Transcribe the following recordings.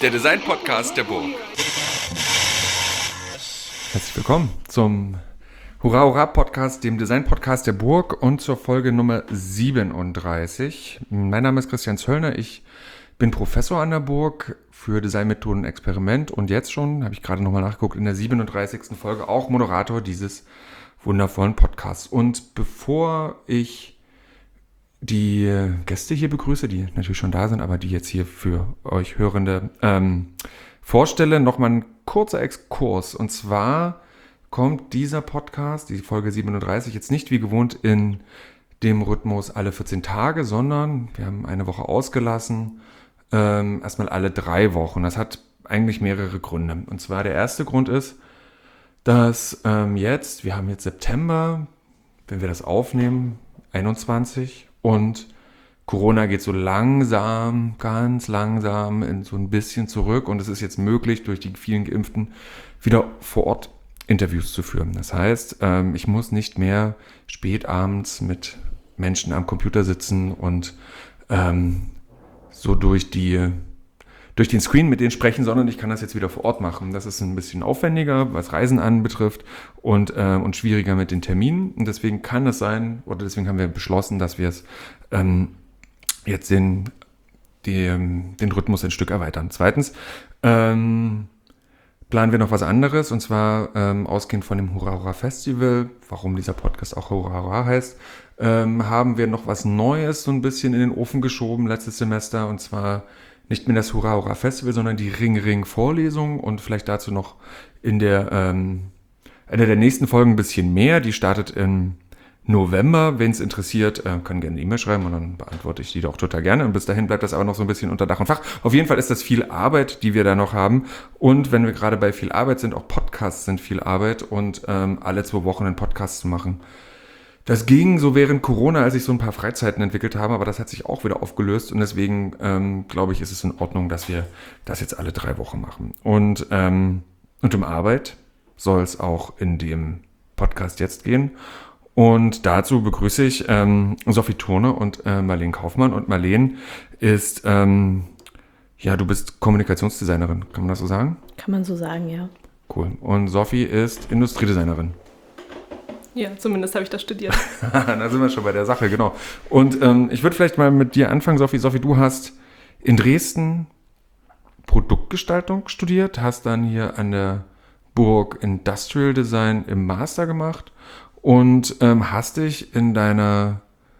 der Design-Podcast der Burg. Herzlich willkommen zum Hurra Hurra Podcast, dem Design-Podcast der Burg und zur Folge Nummer 37. Mein Name ist Christian Zöllner, ich bin Professor an der Burg für Designmethoden und Experiment und jetzt schon, habe ich gerade nochmal nachgeguckt, in der 37. Folge auch Moderator dieses wundervollen Podcasts. Und bevor ich die Gäste hier begrüße, die natürlich schon da sind, aber die jetzt hier für euch Hörende vorstelle, nochmal ein kurzer Exkurs. Und zwar kommt dieser Podcast, die Folge 37, jetzt nicht wie gewohnt in dem Rhythmus alle 14 Tage, sondern wir haben eine Woche ausgelassen, erstmal alle 3 Wochen. Das hat eigentlich mehrere Gründe. Und zwar der erste Grund ist, dass wir haben jetzt September, wenn wir das aufnehmen, 21 und Corona geht so langsam, ganz langsam in so ein bisschen zurück und es ist jetzt möglich, durch die vielen Geimpften wieder vor Ort Interviews zu führen. Das heißt, ich muss nicht mehr spät abends mit Menschen am Computer sitzen und so durch den Screen mit denen sprechen, sondern ich kann das jetzt wieder vor Ort machen. Das ist ein bisschen aufwendiger, was Reisen anbetrifft und schwieriger mit den Terminen. Und deswegen kann es sein, oder deswegen haben wir beschlossen, dass wir es jetzt den Rhythmus ein Stück erweitern. Zweitens planen wir noch was anderes, und zwar ausgehend von dem Hurra Hurra Festival, warum dieser Podcast auch Hurra Hurra heißt, haben wir noch was Neues so ein bisschen in den Ofen geschoben letztes Semester, und zwar nicht mehr das Hurra Hurra Festival, sondern die Ring Vorlesung und vielleicht dazu noch in einer der nächsten Folgen ein bisschen mehr. Die startet im November. Wenn es interessiert, kann gerne eine E-Mail schreiben und dann beantworte ich die doch total gerne. Und bis dahin bleibt das aber noch so ein bisschen unter Dach und Fach. Auf jeden Fall ist das viel Arbeit, die wir da noch haben. Und wenn wir gerade bei viel Arbeit sind, auch Podcasts sind viel Arbeit und alle 2 Wochen einen Podcast zu machen. Das ging so während Corona, als ich so ein paar Freizeiten entwickelt habe, aber das hat sich auch wieder aufgelöst und deswegen glaube ich, ist es in Ordnung, dass wir das jetzt alle 3 Wochen machen. Und um Arbeit soll es auch in dem Podcast jetzt gehen. Und dazu begrüße ich Sophie Thurne und Marlene Kaufmann. Und Marlene ist, du bist Kommunikationsdesignerin, kann man das so sagen? Kann man so sagen, ja. Cool. Und Sophie ist Industriedesignerin. Ja, zumindest habe ich das studiert. Da sind wir schon bei der Sache, genau. Und ich würde vielleicht mal mit dir anfangen, Sophie. Sophie, du hast in Dresden Produktgestaltung studiert, hast dann hier an der Burg Industrial Design im Master gemacht und hast dich in deiner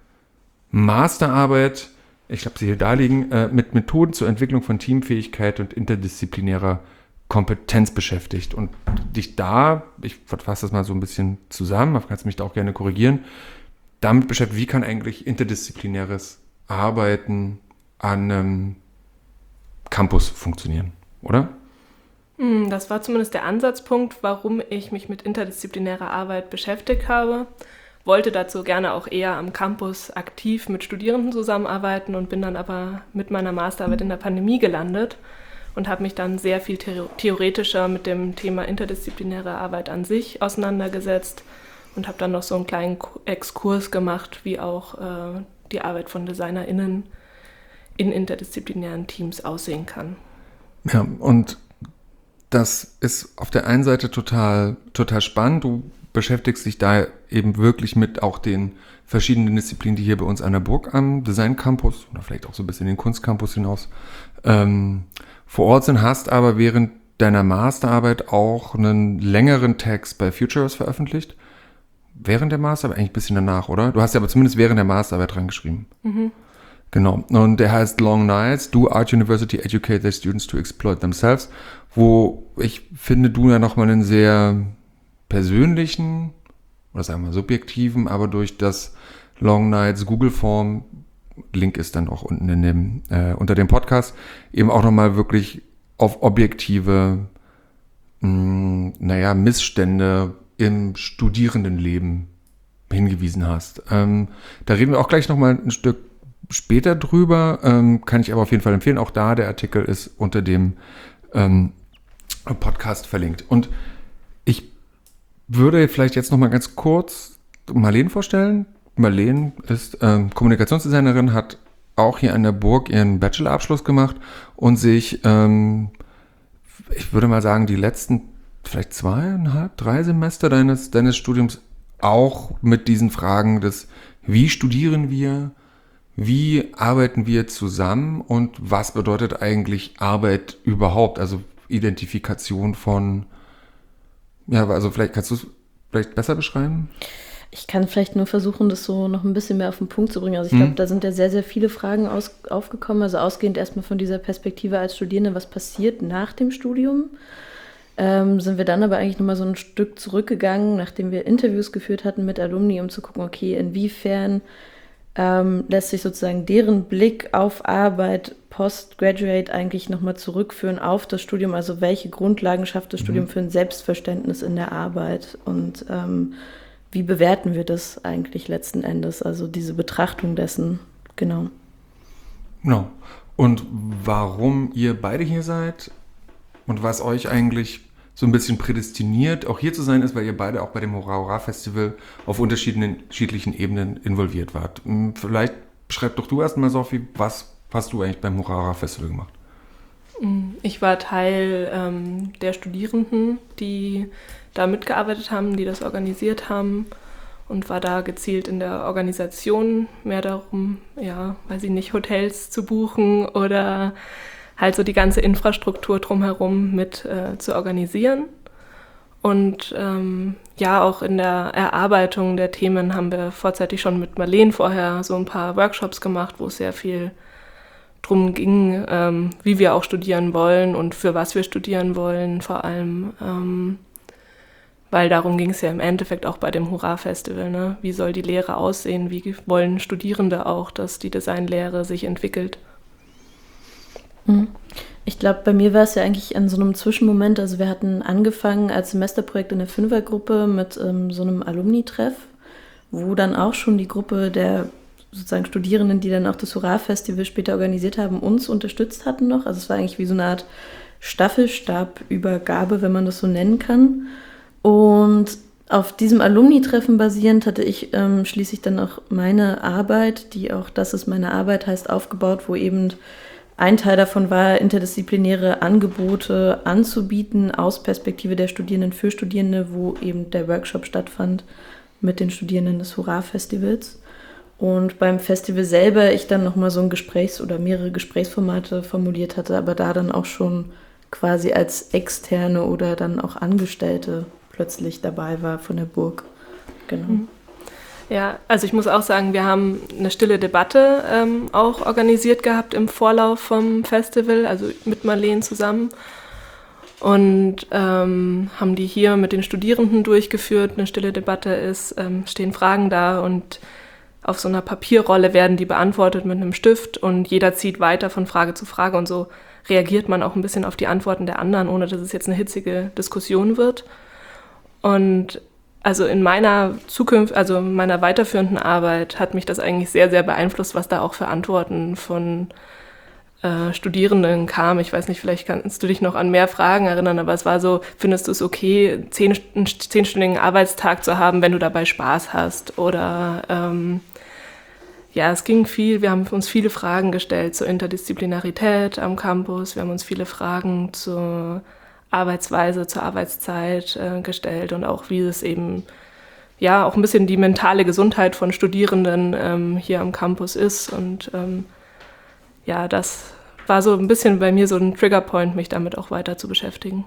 Masterarbeit, ich habe sie hier da liegen, mit Methoden zur Entwicklung von Teamfähigkeit und interdisziplinärer Kompetenz beschäftigt und dich da, ich fasse das mal so ein bisschen zusammen, kannst mich da auch gerne korrigieren, damit beschäftigt, wie kann eigentlich interdisziplinäres Arbeiten an einem Campus funktionieren, oder? Das war zumindest der Ansatzpunkt, warum ich mich mit interdisziplinärer Arbeit beschäftigt habe. Wollte dazu gerne auch eher am Campus aktiv mit Studierenden zusammenarbeiten und bin dann aber mit meiner Masterarbeit in der Pandemie gelandet und habe mich dann sehr viel theoretischer mit dem Thema interdisziplinäre Arbeit an sich auseinandergesetzt und habe dann noch so einen kleinen Exkurs gemacht, wie auch die Arbeit von DesignerInnen in interdisziplinären Teams aussehen kann. Ja, und das ist auf der einen Seite total spannend. Du beschäftigst dich da eben wirklich mit auch den verschiedenen Disziplinen, die hier bei uns an der Burg am Design Campus oder vielleicht auch so ein bisschen den Kunstcampus hinaus vor Ort sind, hast aber während deiner Masterarbeit auch einen längeren Text bei Futures veröffentlicht. Während der Masterarbeit, eigentlich ein bisschen danach, oder? Du hast ja aber zumindest während der Masterarbeit dran geschrieben. Mhm. Genau. Und der heißt Long Nights, Do Art University Educate Their Students to Exploit Themselves, wo ich finde, du ja nochmal einen sehr persönlichen, oder sagen wir subjektiven, aber durch das Long Nights Google-Form, Link ist dann auch unten in dem, unter dem Podcast, eben auch nochmal wirklich auf objektive, Missstände im Studierendenleben hingewiesen hast. Da reden wir auch gleich nochmal ein Stück später drüber, kann ich aber auf jeden Fall empfehlen. Auch da, der Artikel ist unter dem Podcast verlinkt. Und ich würde vielleicht jetzt nochmal ganz kurz Marlene vorstellen. Marlene ist Kommunikationsdesignerin, hat auch hier an der Burg ihren Bachelorabschluss gemacht und sich, ich würde mal sagen, die letzten vielleicht 2,5, 3 Semester deines Studiums auch mit diesen Fragen des, wie studieren wir, wie arbeiten wir zusammen und was bedeutet eigentlich Arbeit überhaupt? Also Identifikation von, ja, also vielleicht kannst du es vielleicht besser beschreiben? Ich kann vielleicht nur versuchen, das so noch ein bisschen mehr auf den Punkt zu bringen. Also ich glaube, da sind ja sehr, sehr viele Fragen aufgekommen. Also ausgehend erstmal von dieser Perspektive als Studierende, was passiert nach dem Studium, sind wir dann aber eigentlich nochmal so ein Stück zurückgegangen, nachdem wir Interviews geführt hatten mit Alumni, um zu gucken, okay, inwiefern lässt sich sozusagen deren Blick auf Arbeit postgraduate eigentlich nochmal zurückführen auf das Studium, also welche Grundlagen schafft das Studium für ein Selbstverständnis in der Arbeit und wie bewerten wir das eigentlich letzten Endes, also diese Betrachtung dessen, genau. Genau. Und warum ihr beide hier seid und was euch eigentlich so ein bisschen prädestiniert, auch hier zu sein ist, weil ihr beide auch bei dem Hurra Hurra Festival auf unterschiedlichen Ebenen involviert wart. Vielleicht beschreib doch du erstmal, Sophie, was hast du eigentlich beim Hurra Hurra Festival gemacht? Ich war Teil der Studierenden, die da mitgearbeitet haben, die das organisiert haben und war da gezielt in der Organisation mehr darum, ja, weiß ich nicht, Hotels zu buchen oder halt so die ganze Infrastruktur drumherum mit zu organisieren. Und ja, auch in der Erarbeitung der Themen haben wir vorzeitig schon mit Marleen vorher so ein paar Workshops gemacht, wo es sehr viel drum ging, wie wir auch studieren wollen und für was wir studieren wollen, vor allem, weil darum ging es ja im Endeffekt auch bei dem Hurra-Festival, ne? Wie soll die Lehre aussehen, wie wollen Studierende auch, dass die Designlehre sich entwickelt? Ich glaube, bei mir war es ja eigentlich an so einem Zwischenmoment, also wir hatten angefangen als Semesterprojekt in der Fünfergruppe mit so einem Alumni-Treff, wo dann auch schon die Gruppe der sozusagen Studierenden, die dann auch das Hurra-Festival später organisiert haben, uns unterstützt hatten noch. Also es war eigentlich wie so eine Art Staffelstabübergabe, wenn man das so nennen kann. Und auf diesem Alumni-Treffen basierend hatte ich schließlich dann auch meine Arbeit, die auch Das ist meine Arbeit heißt, aufgebaut, wo eben ein Teil davon war, interdisziplinäre Angebote anzubieten aus Perspektive der Studierenden für Studierende, wo eben der Workshop stattfand mit den Studierenden des Hurra-Festivals. Und beim Festival selber ich dann nochmal so ein oder mehrere Gesprächsformate formuliert hatte, aber da dann auch schon quasi als Externe oder dann auch Angestellte plötzlich dabei war von der Burg. Genau. Ja, also ich muss auch sagen, wir haben eine stille Debatte auch organisiert gehabt im Vorlauf vom Festival, also mit Marleen zusammen. Und haben die hier mit den Studierenden durchgeführt. Eine stille Debatte stehen Fragen da und auf so einer Papierrolle werden die beantwortet mit einem Stift und jeder zieht weiter von Frage zu Frage und so reagiert man auch ein bisschen auf die Antworten der anderen, ohne dass es jetzt eine hitzige Diskussion wird. Und also in meiner meiner weiterführenden Arbeit hat mich das eigentlich sehr, sehr beeinflusst, was da auch für Antworten von Studierenden kam. Ich weiß nicht, vielleicht kannst du dich noch an mehr Fragen erinnern, aber es war so, findest du es okay, einen 10-stündigen Arbeitstag zu haben, wenn du dabei Spaß hast? Oder ja, es ging viel, wir haben uns viele Fragen gestellt zur Interdisziplinarität am Campus, wir haben uns viele Fragen zur Arbeitsweise, zur Arbeitszeit gestellt und auch wie es eben, ja, auch ein bisschen die mentale Gesundheit von Studierenden hier am Campus ist und ja, das war so ein bisschen bei mir so ein Triggerpoint, mich damit auch weiter zu beschäftigen.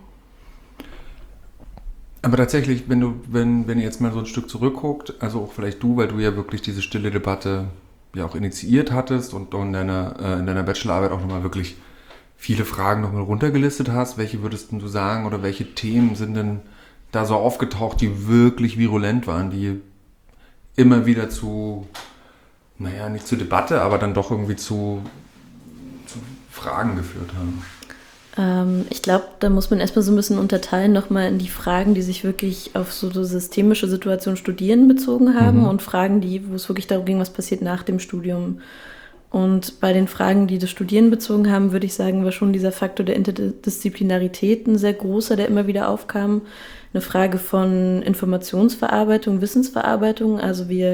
Aber tatsächlich, wenn ihr jetzt mal so ein Stück zurückguckt, also auch vielleicht du, weil du ja wirklich diese stille Debatte ja auch initiiert hattest und in deiner Bachelorarbeit auch nochmal wirklich viele Fragen nochmal runtergelistet hast, welche würdest du sagen oder welche Themen sind denn da so aufgetaucht, die wirklich virulent waren, die immer wieder zu, naja, nicht zur Debatte, aber dann doch irgendwie zu Fragen geführt haben? Ich glaube, da muss man erstmal so ein bisschen unterteilen nochmal in die Fragen, die sich wirklich auf so eine systemische Situation Studieren bezogen haben und Fragen, wo es wirklich darum ging, was passiert nach dem Studium. Und bei den Fragen, die das Studieren bezogen haben, würde ich sagen, war schon dieser Faktor der Interdisziplinarität ein sehr großer, der immer wieder aufkam. Eine Frage von Informationsverarbeitung, Wissensverarbeitung. Also wir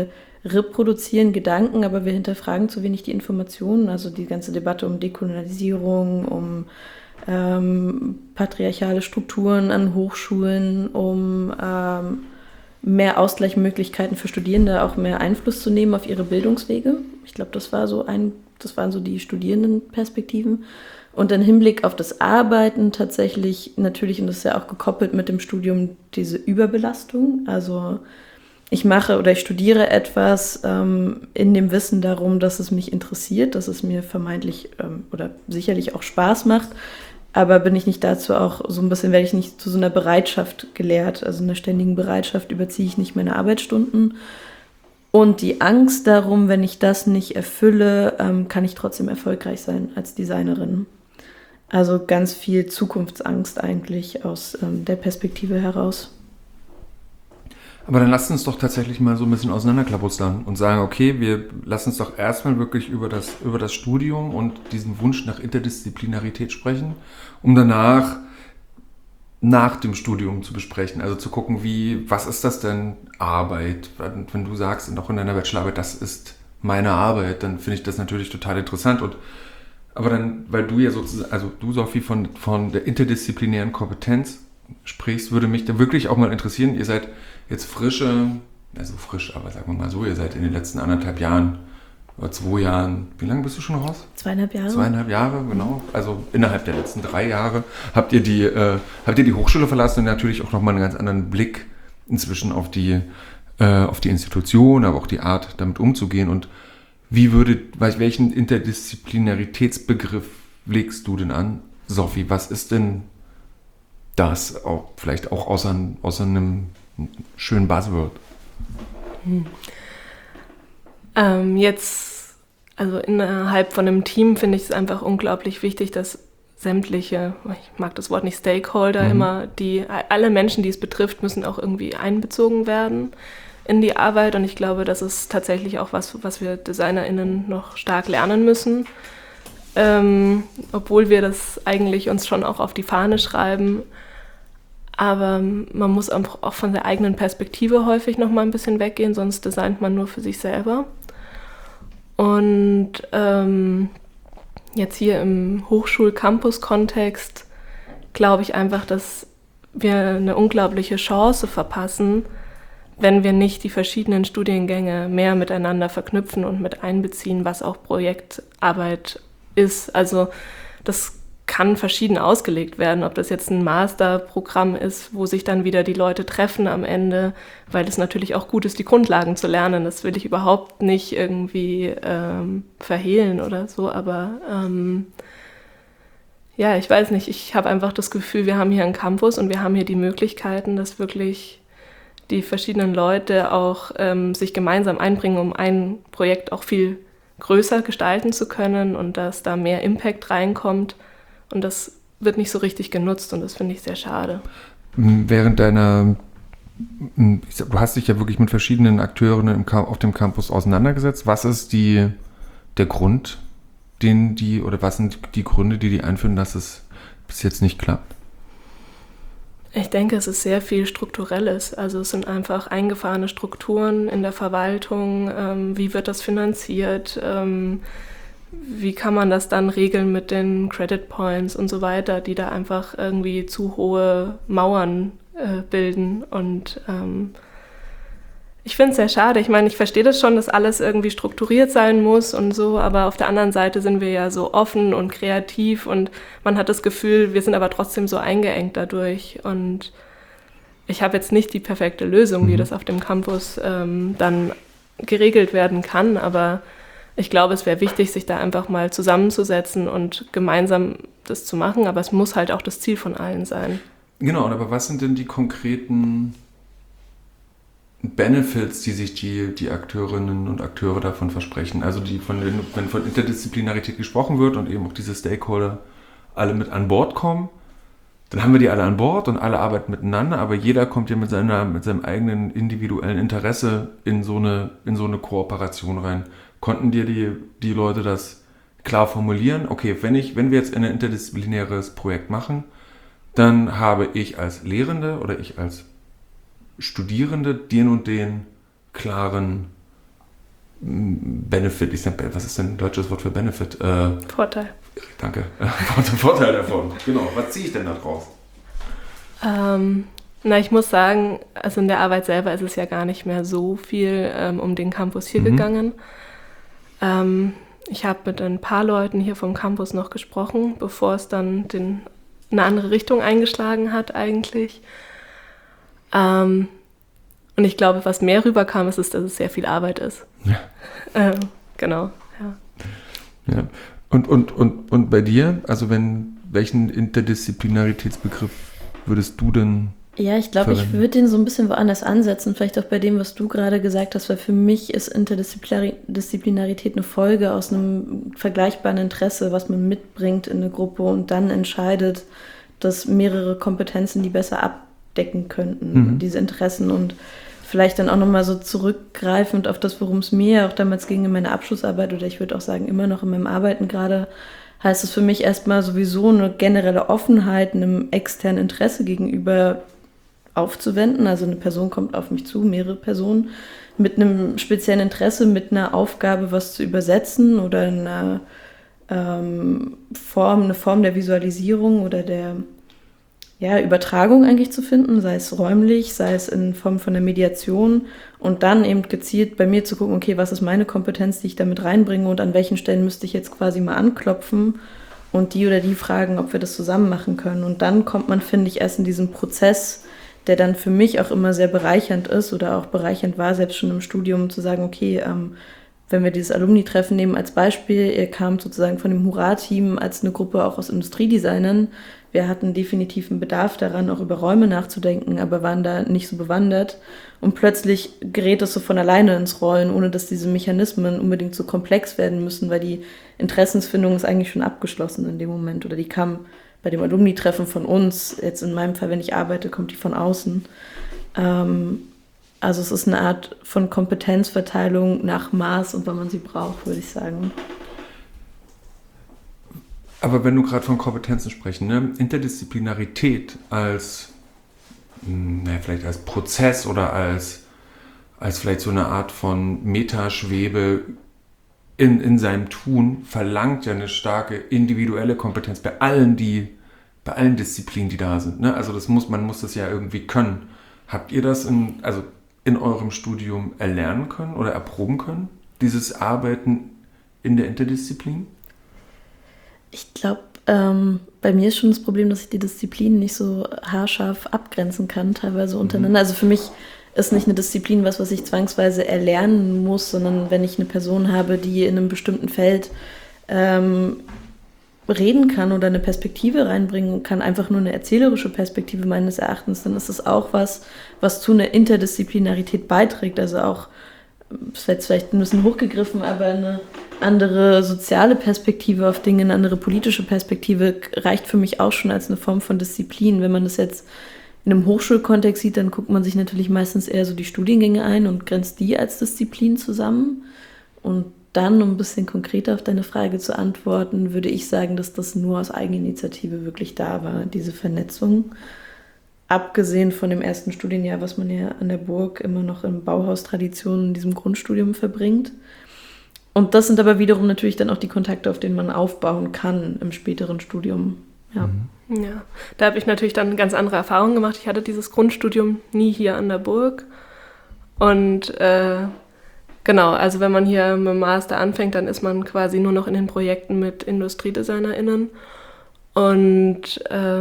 reproduzieren Gedanken, aber wir hinterfragen zu wenig die Informationen. Also die ganze Debatte um Dekolonialisierung, um patriarchale Strukturen an Hochschulen, um mehr Ausgleichsmöglichkeiten für Studierende, auch mehr Einfluss zu nehmen auf ihre Bildungswege. Ich glaube, das waren so die Studierendenperspektiven. Und im Hinblick auf das Arbeiten tatsächlich natürlich, und das ist ja auch gekoppelt mit dem Studium, diese Überbelastung. Also ich studiere etwas in dem Wissen darum, dass es mich interessiert, dass es mir vermeintlich oder sicherlich auch Spaß macht. Aber bin ich nicht dazu auch so ein bisschen, werde ich nicht zu so einer Bereitschaft gelehrt, also einer ständigen Bereitschaft überziehe ich nicht meine Arbeitsstunden. Und die Angst darum, wenn ich das nicht erfülle, kann ich trotzdem erfolgreich sein als Designerin. Also ganz viel Zukunftsangst eigentlich aus der Perspektive heraus. Aber dann lasst uns doch tatsächlich mal so ein bisschen auseinanderklabustern und sagen, okay, wir lassen uns doch erstmal wirklich über das Studium und diesen Wunsch nach Interdisziplinarität sprechen, um danach nach dem Studium zu besprechen. Also zu gucken, was ist das denn Arbeit? Wenn du sagst, und auch in deiner Bachelorarbeit, das ist meine Arbeit, dann finde ich das natürlich total interessant. Aber dann, weil du ja sozusagen, also du, Sophie, von der interdisziplinären Kompetenz sprichst, würde mich da wirklich auch mal interessieren, ihr seid jetzt frisch, aber sagen wir mal so, ihr seid in den letzten 1,5 Jahren oder 2 Jahren, wie lange bist du schon raus? 2,5 Jahre. 2,5 Jahre, genau. Also innerhalb der letzten 3 Jahre habt ihr die Hochschule verlassen und natürlich auch nochmal einen ganz anderen Blick inzwischen auf die Institution, aber auch die Art, damit umzugehen. Und welchen Interdisziplinaritätsbegriff legst du denn an, Sophie? Was ist denn das auch vielleicht auch außer einem schönen Buzzword? Jetzt, also innerhalb von einem Team finde ich es einfach unglaublich wichtig, dass sämtliche, ich mag das Wort nicht Stakeholder, immer alle Menschen, die es betrifft, müssen auch irgendwie einbezogen werden in die Arbeit. Und ich glaube, das ist tatsächlich auch was wir DesignerInnen noch stark lernen müssen. Obwohl wir das eigentlich uns schon auch auf die Fahne schreiben. Aber man muss auch von der eigenen Perspektive häufig noch mal ein bisschen weggehen, sonst designt man nur für sich selber. Und jetzt hier im Hochschul-Campus-Kontext glaube ich einfach, dass wir eine unglaubliche Chance verpassen, wenn wir nicht die verschiedenen Studiengänge mehr miteinander verknüpfen und mit einbeziehen, was auch Projektarbeit ist. Also das kann verschieden ausgelegt werden, ob das jetzt ein Masterprogramm ist, wo sich dann wieder die Leute treffen am Ende, weil es natürlich auch gut ist, die Grundlagen zu lernen. Das will ich überhaupt nicht irgendwie verhehlen oder so, aber ja, ich weiß nicht, ich habe einfach das Gefühl, wir haben hier einen Campus und wir haben hier die Möglichkeiten, dass wirklich die verschiedenen Leute auch sich gemeinsam einbringen, um ein Projekt auch viel größer gestalten zu können und dass da mehr Impact reinkommt. Und das wird nicht so richtig genutzt und das finde ich sehr schade. Du hast dich ja wirklich mit verschiedenen Akteuren auf dem Campus auseinandergesetzt. Was ist der Grund, was sind die Gründe, die einführen, dass es bis jetzt nicht klappt? Ich denke, es ist sehr viel Strukturelles. Also es sind einfach eingefahrene Strukturen in der Verwaltung. Wie wird das finanziert? Wie kann man das dann regeln mit den Credit Points und so weiter, die da einfach irgendwie zu hohe Mauern bilden. Und ich finde es sehr schade. Ich meine, ich verstehe das schon, dass alles irgendwie strukturiert sein muss und so, aber auf der anderen Seite sind wir ja so offen und kreativ und man hat das Gefühl, wir sind aber trotzdem so eingeengt dadurch. Und ich habe jetzt nicht die perfekte Lösung, wie das auf dem Campus dann geregelt werden kann, aber ich glaube, es wäre wichtig, sich da einfach mal zusammenzusetzen und gemeinsam das zu machen, aber es muss halt auch das Ziel von allen sein. Genau, aber was sind denn die konkreten Benefits, die sich die Akteurinnen und Akteure davon versprechen? Also wenn von Interdisziplinarität gesprochen wird und eben auch diese Stakeholder alle mit an Bord kommen, dann haben wir die alle an Bord und alle arbeiten miteinander, aber jeder kommt ja mit seinem eigenen individuellen Interesse in so eine Kooperation rein. Konnten dir die Leute das klar formulieren? Okay, wenn wir jetzt ein interdisziplinäres Projekt machen, dann habe ich als Lehrende oder ich als Studierende den und den klaren Benefit, was ist denn ein deutsches Wort für Benefit? Vorteil. Danke. Vorteil davon. Genau. Was ziehe ich denn da draus? Ich muss sagen, also in der Arbeit selber ist es ja gar nicht mehr so viel um den Campus hier gegangen. Ich habe mit ein paar Leuten hier vom Campus noch gesprochen, bevor es dann eine andere Richtung eingeschlagen hat eigentlich. Und ich glaube, was mehr rüberkam, ist, dass es sehr viel Arbeit ist. Ja. Genau, ja. Ja. Und bei dir, also welchen Interdisziplinaritätsbegriff würdest du denn Ja, ich glaube, ich würde den so ein bisschen woanders ansetzen, vielleicht auch bei dem, was du gerade gesagt hast, weil für mich ist Interdisziplinarität eine Folge aus einem vergleichbaren Interesse, was man mitbringt in eine Gruppe und dann entscheidet, dass mehrere Kompetenzen die besser abdecken könnten, diese Interessen, und vielleicht dann auch nochmal so zurückgreifend auf das, worum es mir auch damals ging in meiner Abschlussarbeit, oder ich würde auch sagen, immer noch in meinem Arbeiten gerade, heißt es für mich erstmal sowieso eine generelle Offenheit einem externen Interesse gegenüber aufzuwenden. Also eine Person kommt auf mich zu, mehrere Personen, mit einem speziellen Interesse, mit einer Aufgabe, was zu übersetzen oder eine Form der Visualisierung oder der Übertragung eigentlich zu finden, sei es räumlich, sei es in Form von der Mediation, und dann eben gezielt bei mir zu gucken, okay, was ist meine Kompetenz, die ich damit reinbringe und an welchen Stellen müsste ich jetzt quasi mal anklopfen und die oder die fragen, ob wir das zusammen machen können. Und dann kommt man, finde ich, erst in diesen Prozess, der dann für mich auch immer sehr bereichernd ist oder auch bereichernd war, selbst schon im Studium, zu sagen, okay, wenn wir dieses Alumni-Treffen nehmen als Beispiel, ihr kamt sozusagen von dem Hurra-Team als eine Gruppe auch aus Industriedesignern. Wir hatten definitiv einen Bedarf daran, auch über Räume nachzudenken, aber waren da nicht so bewandert. Und plötzlich gerät es so von alleine ins Rollen, ohne dass diese Mechanismen unbedingt so komplex werden müssen, weil die Interessensfindung ist eigentlich schon abgeschlossen in dem Moment. Oder die kam bei dem Alumni-Treffen von uns, jetzt in meinem Fall, wenn ich arbeite, kommt die von außen. Also es ist eine Art von Kompetenzverteilung nach Maß und wann man sie braucht, würde ich sagen. Aber wenn du gerade von Kompetenzen sprechen, ne? Interdisziplinarität als, vielleicht als Prozess oder als vielleicht so eine Art von Metaschwebe in seinem Tun verlangt ja eine starke individuelle Kompetenz bei allen Disziplinen, die da sind. Ne? Also man muss das ja irgendwie können. Habt ihr das in eurem Studium erlernen können oder erproben können, dieses Arbeiten in der Interdisziplin? Ich glaube, bei mir ist schon das Problem, dass ich die Disziplinen nicht so haarscharf abgrenzen kann, teilweise untereinander. Also für mich ist nicht eine Disziplin was ich zwangsweise erlernen muss, sondern wenn ich eine Person habe, die in einem bestimmten Feld reden kann oder eine Perspektive reinbringen kann, einfach nur eine erzählerische Perspektive meines Erachtens, dann ist es auch was zu einer Interdisziplinarität beiträgt. Also auch, das wird vielleicht ein bisschen hochgegriffen, aber eine andere soziale Perspektive auf Dinge, eine andere politische Perspektive reicht für mich auch schon als eine Form von Disziplin. Wenn man das jetzt in einem Hochschulkontext sieht, dann guckt man sich natürlich meistens eher so die Studiengänge ein und grenzt die als Disziplin zusammen. Und dann, um ein bisschen konkreter auf deine Frage zu antworten, würde ich sagen, dass das nur aus Eigeninitiative wirklich da war, diese Vernetzung. Abgesehen von dem ersten Studienjahr, was man ja an der Burg immer noch in Bauhaustraditionen in diesem Grundstudium verbringt. Und das sind aber wiederum natürlich dann auch die Kontakte, auf denen man aufbauen kann im späteren Studium. Ja. Ja, da habe ich natürlich dann ganz andere Erfahrungen gemacht. Ich hatte dieses Grundstudium nie hier an der Burg. Und genau, also wenn man hier mit dem Master anfängt, dann ist man quasi nur noch in den Projekten mit IndustriedesignerInnen. Und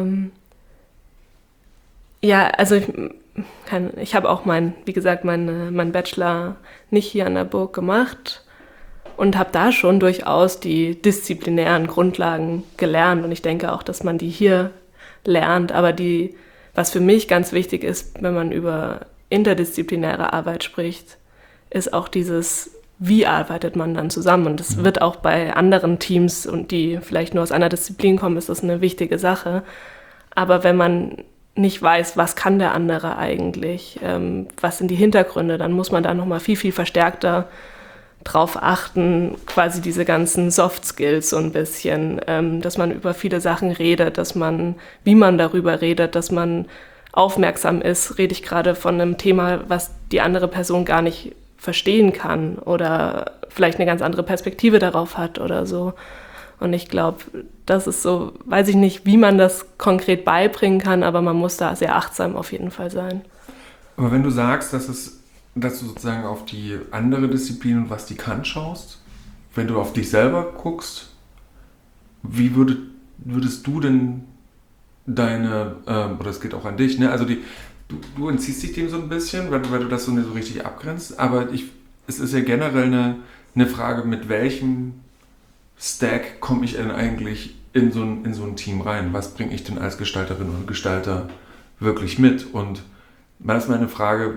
also ich habe auch meinen Bachelor nicht hier an der Burg gemacht und habe da schon durchaus die disziplinären Grundlagen gelernt. Und ich denke auch, dass man die hier lernt. Aber was für mich ganz wichtig ist, wenn man über interdisziplinäre Arbeit spricht, ist auch dieses, wie arbeitet man dann zusammen? Und das wird auch bei anderen Teams, und die vielleicht nur aus einer Disziplin kommen, ist das eine wichtige Sache. Aber wenn man nicht weiß, was kann der andere eigentlich, was sind die Hintergründe, dann muss man da nochmal viel, viel verstärkter drauf achten, quasi diese ganzen Soft Skills so ein bisschen, dass man über viele Sachen redet, wie man darüber redet, dass man aufmerksam ist. Rede ich gerade von einem Thema, was die andere Person gar nicht verstehen kann oder vielleicht eine ganz andere Perspektive darauf hat oder so. Und ich glaube, das ist so, weiß ich nicht, wie man das konkret beibringen kann, aber man muss da sehr achtsam auf jeden Fall sein. Aber wenn du sagst, dass du sozusagen auf die andere Disziplin und was die kann schaust, wenn du auf dich selber guckst, wie würdest du denn oder es geht auch an dich, ne? Also du entziehst dich dem so ein bisschen, weil du das so nicht so richtig abgrenzt, aber es ist ja generell eine Frage, mit welchem Stack komme ich denn eigentlich in so ein Team rein? Was bringe ich denn als Gestalterin und Gestalter wirklich mit? Und da ist meine Frage,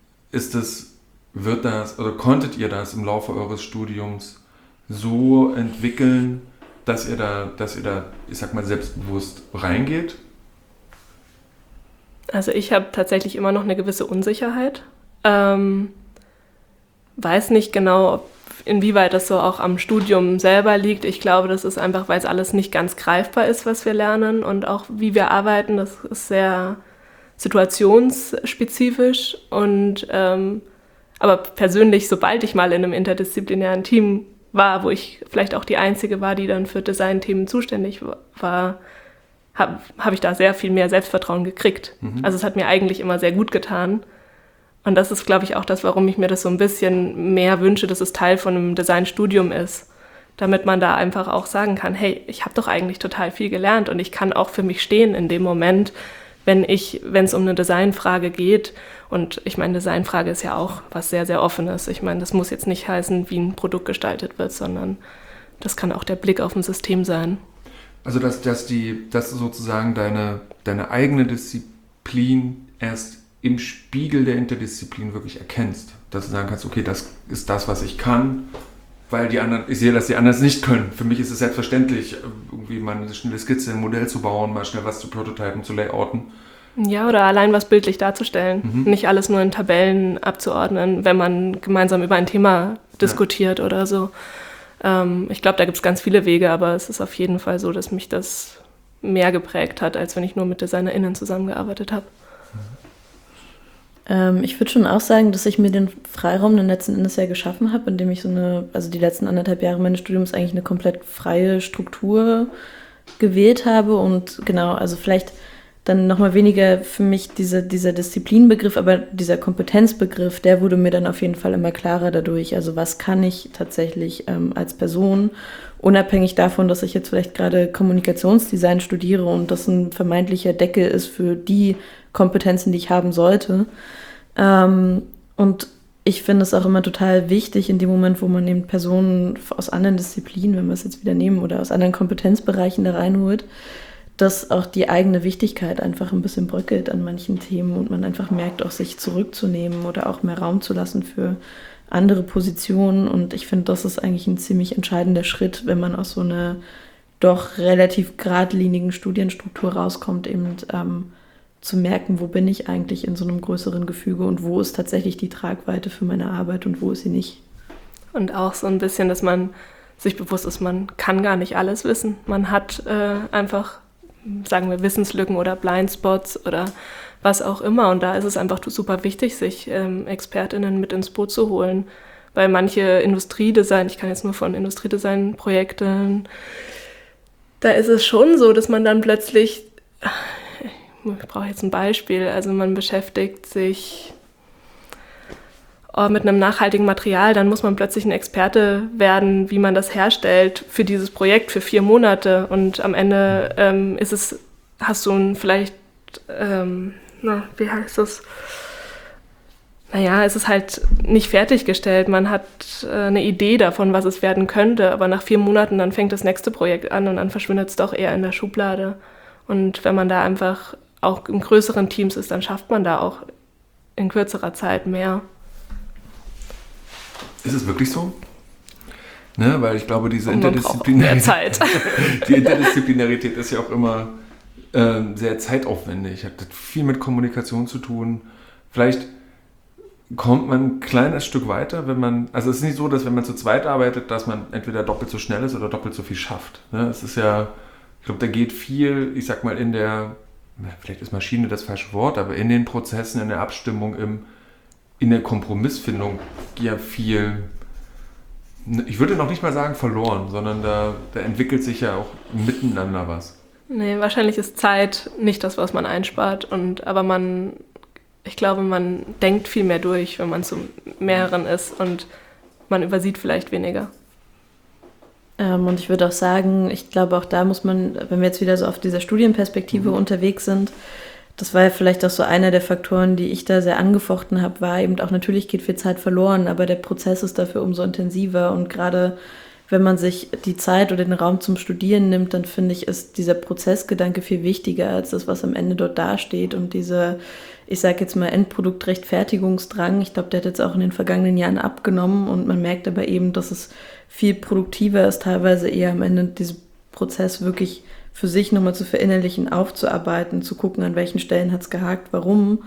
konntet ihr das im Laufe eures Studiums so entwickeln, dass ihr da, ich sag mal, selbstbewusst reingeht? Also ich habe tatsächlich immer noch eine gewisse Unsicherheit. Weiß nicht genau, inwieweit das so auch am Studium selber liegt. Ich glaube, das ist einfach, weil es alles nicht ganz greifbar ist, was wir lernen und auch wie wir arbeiten. Das ist sehr situationsspezifisch. Aber persönlich, sobald ich mal in einem interdisziplinären Team war, wo ich vielleicht auch die Einzige war, die dann für Designthemen zuständig war, habe ich da sehr viel mehr Selbstvertrauen gekriegt. Also es hat mir eigentlich immer sehr gut getan. Und das ist, glaube ich, auch das, warum ich mir das so ein bisschen mehr wünsche, dass es Teil von einem Designstudium ist. Damit man da einfach auch sagen kann, hey, ich habe doch eigentlich total viel gelernt und ich kann auch für mich stehen in dem Moment, wenn es um eine Designfrage geht. Und ich meine, Designfrage ist ja auch was sehr, sehr Offenes. Ich meine, das muss jetzt nicht heißen, wie ein Produkt gestaltet wird, sondern das kann auch der Blick auf ein System sein. Also, dass du sozusagen deine eigene Disziplin erst im Spiegel der Interdisziplin wirklich erkennst. Dass du sagen kannst, okay, das ist das, was ich kann, weil ich sehe, dass die anderen es nicht können. Für mich ist es selbstverständlich, irgendwie mal eine schnelle Skizze, ein Modell zu bauen, mal schnell was zu prototypen, zu layouten. Ja, oder allein was bildlich darzustellen. Nicht alles nur in Tabellen abzuordnen, wenn man gemeinsam über ein Thema diskutiert oder so. Ich glaube, da gibt es ganz viele Wege, aber es ist auf jeden Fall so, dass mich das mehr geprägt hat, als wenn ich nur mit DesignerInnen zusammengearbeitet habe. Ich würde schon auch sagen, dass ich mir den Freiraum dann letzten Endes ja geschaffen habe, indem ich die letzten 1,5 Jahre meines Studiums eigentlich eine komplett freie Struktur gewählt habe und genau, also vielleicht dann nochmal weniger für mich dieser Disziplinbegriff, aber dieser Kompetenzbegriff, der wurde mir dann auf jeden Fall immer klarer dadurch. Also was kann ich tatsächlich als Person, unabhängig davon, dass ich jetzt vielleicht gerade Kommunikationsdesign studiere und das ein vermeintlicher Deckel ist für die Kompetenzen, die ich haben sollte. Und ich finde es auch immer total wichtig, in dem Moment, wo man eben Personen aus anderen Disziplinen, wenn wir es jetzt wieder nehmen, oder aus anderen Kompetenzbereichen da reinholt, dass auch die eigene Wichtigkeit einfach ein bisschen bröckelt an manchen Themen und man einfach merkt, auch sich zurückzunehmen oder auch mehr Raum zu lassen für andere Positionen. Und ich finde, das ist eigentlich ein ziemlich entscheidender Schritt, wenn man aus so einer doch relativ geradlinigen Studienstruktur rauskommt, eben zu merken, wo bin ich eigentlich in so einem größeren Gefüge und wo ist tatsächlich die Tragweite für meine Arbeit und wo ist sie nicht. Und auch so ein bisschen, dass man sich bewusst ist, man kann gar nicht alles wissen. Man hat einfach, sagen wir, Wissenslücken oder Blindspots oder was auch immer. Und da ist es einfach super wichtig, sich ExpertInnen mit ins Boot zu holen. Weil manche Industriedesign, ich kann jetzt nur von Industriedesign-Projekten, da ist es schon so, dass man dann plötzlich, ich brauche jetzt ein Beispiel, also man beschäftigt sich mit einem nachhaltigen Material, dann muss man plötzlich ein Experte werden, wie man das herstellt für dieses Projekt für 4 Monate und am Ende hast du vielleicht, wie heißt das? Naja, es ist halt nicht fertiggestellt. Man hat eine Idee davon, was es werden könnte, aber nach 4 Monaten dann fängt das nächste Projekt an und dann verschwindet es doch eher in der Schublade. Und wenn man da einfach auch in größeren Teams ist, dann schafft man da auch in kürzerer Zeit mehr. Ist es wirklich so? Ne, weil ich glaube, diese die Interdisziplinarität ist ja auch immer sehr zeitaufwendig. Hat viel mit Kommunikation zu tun. Vielleicht kommt man ein kleines Stück weiter, also es ist nicht so, dass wenn man zu zweit arbeitet, dass man entweder doppelt so schnell ist oder doppelt so viel schafft. Ne? Es ist ja, ich glaube, da geht viel, ich sag mal, vielleicht ist Maschine das falsche Wort, aber in den Prozessen, in der Abstimmung, in der Kompromissfindung ja viel, ich würde noch nicht mal sagen verloren, sondern da entwickelt sich ja auch miteinander was. Nee, wahrscheinlich ist Zeit nicht das, was man einspart. Aber ich glaube, man denkt viel mehr durch, wenn man zu mehreren ist und man übersieht vielleicht weniger. Und ich würde auch sagen, ich glaube, auch da muss man, wenn wir jetzt wieder so auf dieser Studienperspektive unterwegs sind, das war ja vielleicht auch so einer der Faktoren, die ich da sehr angefochten habe, war eben auch, natürlich geht viel Zeit verloren, aber der Prozess ist dafür umso intensiver. Und gerade wenn man sich die Zeit oder den Raum zum Studieren nimmt, dann finde ich, ist dieser Prozessgedanke viel wichtiger als das, was am Ende dort dasteht. Und dieser, ich sage jetzt mal, Endproduktrechtfertigungsdrang, ich glaube, der hat jetzt auch in den vergangenen Jahren abgenommen und man merkt aber eben, dass es viel produktiver ist, teilweise eher am Ende diesen Prozess wirklich für sich nochmal zu verinnerlichen, aufzuarbeiten, zu gucken, an welchen Stellen hat es gehakt, warum.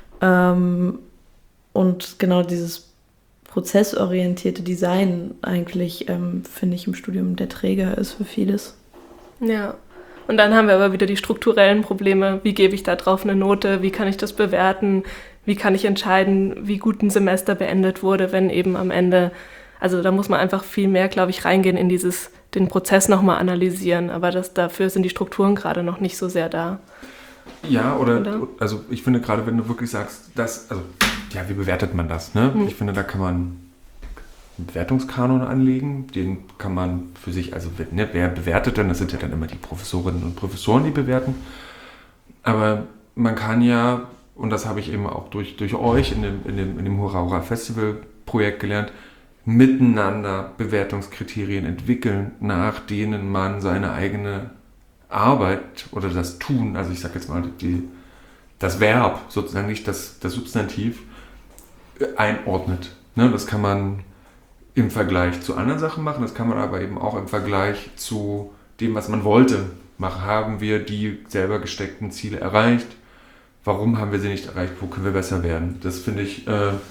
Und genau dieses prozessorientierte Design eigentlich, finde ich, im Studium der Träger ist für vieles. Ja, und dann haben wir aber wieder die strukturellen Probleme. Wie gebe ich da drauf eine Note? Wie kann ich das bewerten? Wie kann ich entscheiden, wie gut ein Semester beendet wurde, wenn eben am Ende, also da muss man einfach viel mehr, glaube ich, reingehen in den Prozess nochmal analysieren. Aber dafür sind die Strukturen gerade noch nicht so sehr da. Ja, oder? Also ich finde gerade, wenn du wirklich sagst, wie bewertet man das? Ne? Ich finde, da kann man einen Bewertungskanon anlegen, den kann man für sich, also wer bewertet denn? Das sind ja dann immer die Professorinnen und Professoren, die bewerten. Aber man kann ja, und das habe ich eben auch durch euch in dem Hurra Hurra Festival Projekt gelernt, miteinander Bewertungskriterien entwickeln, nach denen man seine eigene Arbeit oder das Tun, also ich sage jetzt mal das Verb, sozusagen nicht das Substantiv, einordnet. Ne? Das kann man im Vergleich zu anderen Sachen machen, das kann man aber eben auch im Vergleich zu dem, was man wollte, machen. Haben wir die selber gesteckten Ziele erreicht? Warum haben wir sie nicht erreicht? Wo können wir besser werden? Das finde ich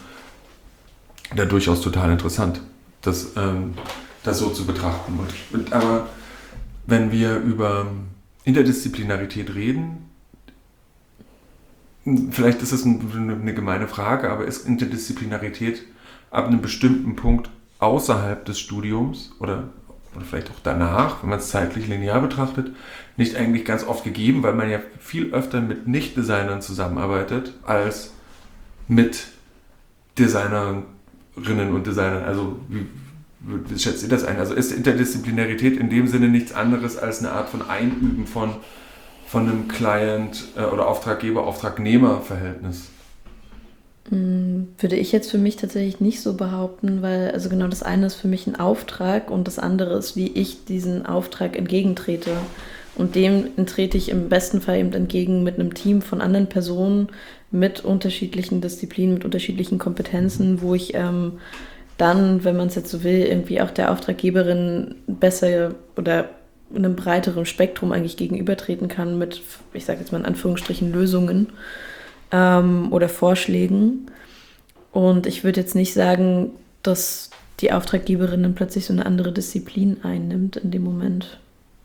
da durchaus total interessant, das so zu betrachten. Aber wenn wir über Interdisziplinarität reden, vielleicht ist es eine gemeine Frage, aber ist Interdisziplinarität ab einem bestimmten Punkt außerhalb des Studiums oder vielleicht auch danach, wenn man es zeitlich linear betrachtet, nicht eigentlich ganz oft gegeben, weil man ja viel öfter mit Nicht-Designern zusammenarbeitet als mit Designerinnen und Designern. Also wie schätzt ihr das ein? Also ist Interdisziplinarität in dem Sinne nichts anderes als eine Art von Einüben von einem Client- oder Auftraggeber-Auftragnehmer-Verhältnis? Würde ich jetzt für mich tatsächlich nicht so behaupten, weil also genau das eine ist für mich ein Auftrag und das andere ist, wie ich diesen Auftrag entgegentrete. Und dem trete ich im besten Fall eben entgegen mit einem Team von anderen Personen mit unterschiedlichen Disziplinen, mit unterschiedlichen Kompetenzen, wo ich dann, wenn man es jetzt so will, irgendwie auch der Auftraggeberin besser oder in einem breiteren Spektrum eigentlich gegenübertreten kann mit, ich sage jetzt mal in Anführungsstrichen, Lösungen oder Vorschlägen. Und ich würde jetzt nicht sagen, dass die Auftraggeberin dann plötzlich so eine andere Disziplin einnimmt in dem Moment.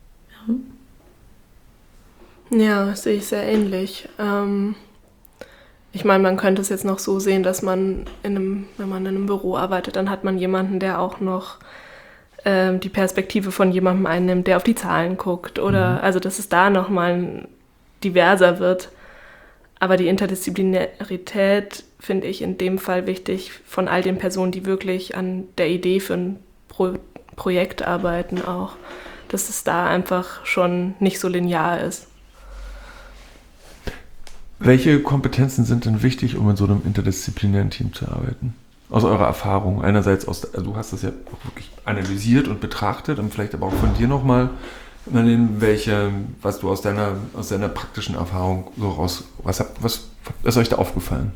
Ja, das sehe ich sehr ähnlich. Ich meine, man könnte es jetzt noch so sehen, dass wenn man in einem Büro arbeitet, dann hat man jemanden, der auch noch die Perspektive von jemandem einnimmt, der auf die Zahlen guckt. Oder also, dass es da nochmal diverser wird. Aber die Interdisziplinarität finde ich in dem Fall wichtig von all den Personen, die wirklich an der Idee für ein Projekt arbeiten auch. Dass es da einfach schon nicht so linear ist. Welche Kompetenzen sind denn wichtig, um in so einem interdisziplinären Team zu arbeiten? Aus eurer Erfahrung. Einerseits, du hast das ja wirklich analysiert und betrachtet und vielleicht aber auch von dir nochmal, was du aus deiner praktischen Erfahrung so raus, was ist euch da aufgefallen?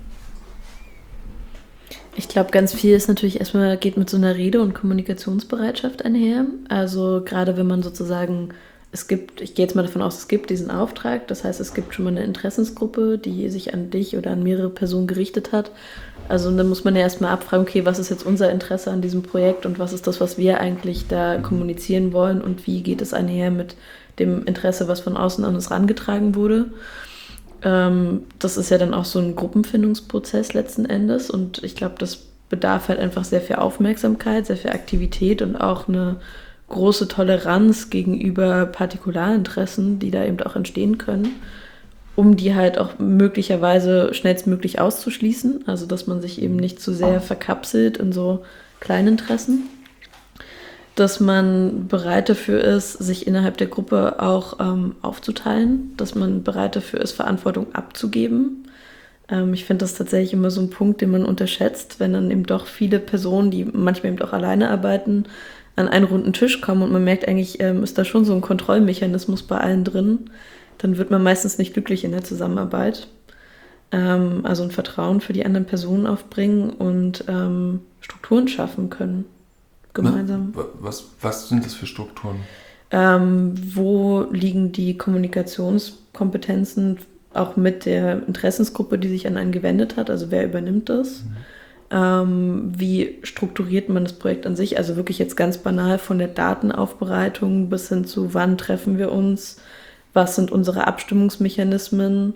Ich glaube, ganz viel ist natürlich erstmal, geht mit so einer Rede- und Kommunikationsbereitschaft einher. Also gerade wenn man sozusagen, ich gehe jetzt mal davon aus, es gibt diesen Auftrag, das heißt, es gibt schon mal eine Interessensgruppe, die sich an dich oder an mehrere Personen gerichtet hat. Also dann muss man ja erstmal abfragen, okay, was ist jetzt unser Interesse an diesem Projekt und was ist das, was wir eigentlich da kommunizieren wollen und wie geht es einher mit dem Interesse, was von außen an uns herangetragen wurde. das ist ja dann auch so ein Gruppenfindungsprozess letzten Endes und ich glaube, das bedarf halt einfach sehr viel Aufmerksamkeit, sehr viel Aktivität und auch eine große Toleranz gegenüber Partikularinteressen, die da eben auch entstehen können, um die halt auch möglicherweise schnellstmöglich auszuschließen, also dass man sich eben nicht zu sehr verkapselt in so Kleininteressen, dass man bereit dafür ist, sich innerhalb der Gruppe auch aufzuteilen, dass man bereit dafür ist, Verantwortung abzugeben. Ich finde das tatsächlich immer so ein Punkt, den man unterschätzt, wenn dann eben doch viele Personen, die manchmal eben auch alleine arbeiten, an einen runden Tisch kommen und man merkt eigentlich, ist da schon so ein Kontrollmechanismus bei allen drin, dann wird man meistens nicht glücklich in der Zusammenarbeit. Also ein Vertrauen für die anderen Personen aufbringen und Strukturen schaffen können, gemeinsam. Was sind das für Strukturen? Wo liegen die Kommunikationskompetenzen auch mit der Interessensgruppe, die sich an einen gewendet hat? Also wer übernimmt das? Wie strukturiert man das Projekt an sich? Also wirklich jetzt ganz banal von der Datenaufbereitung bis hin zu wann treffen wir uns? Was sind unsere Abstimmungsmechanismen?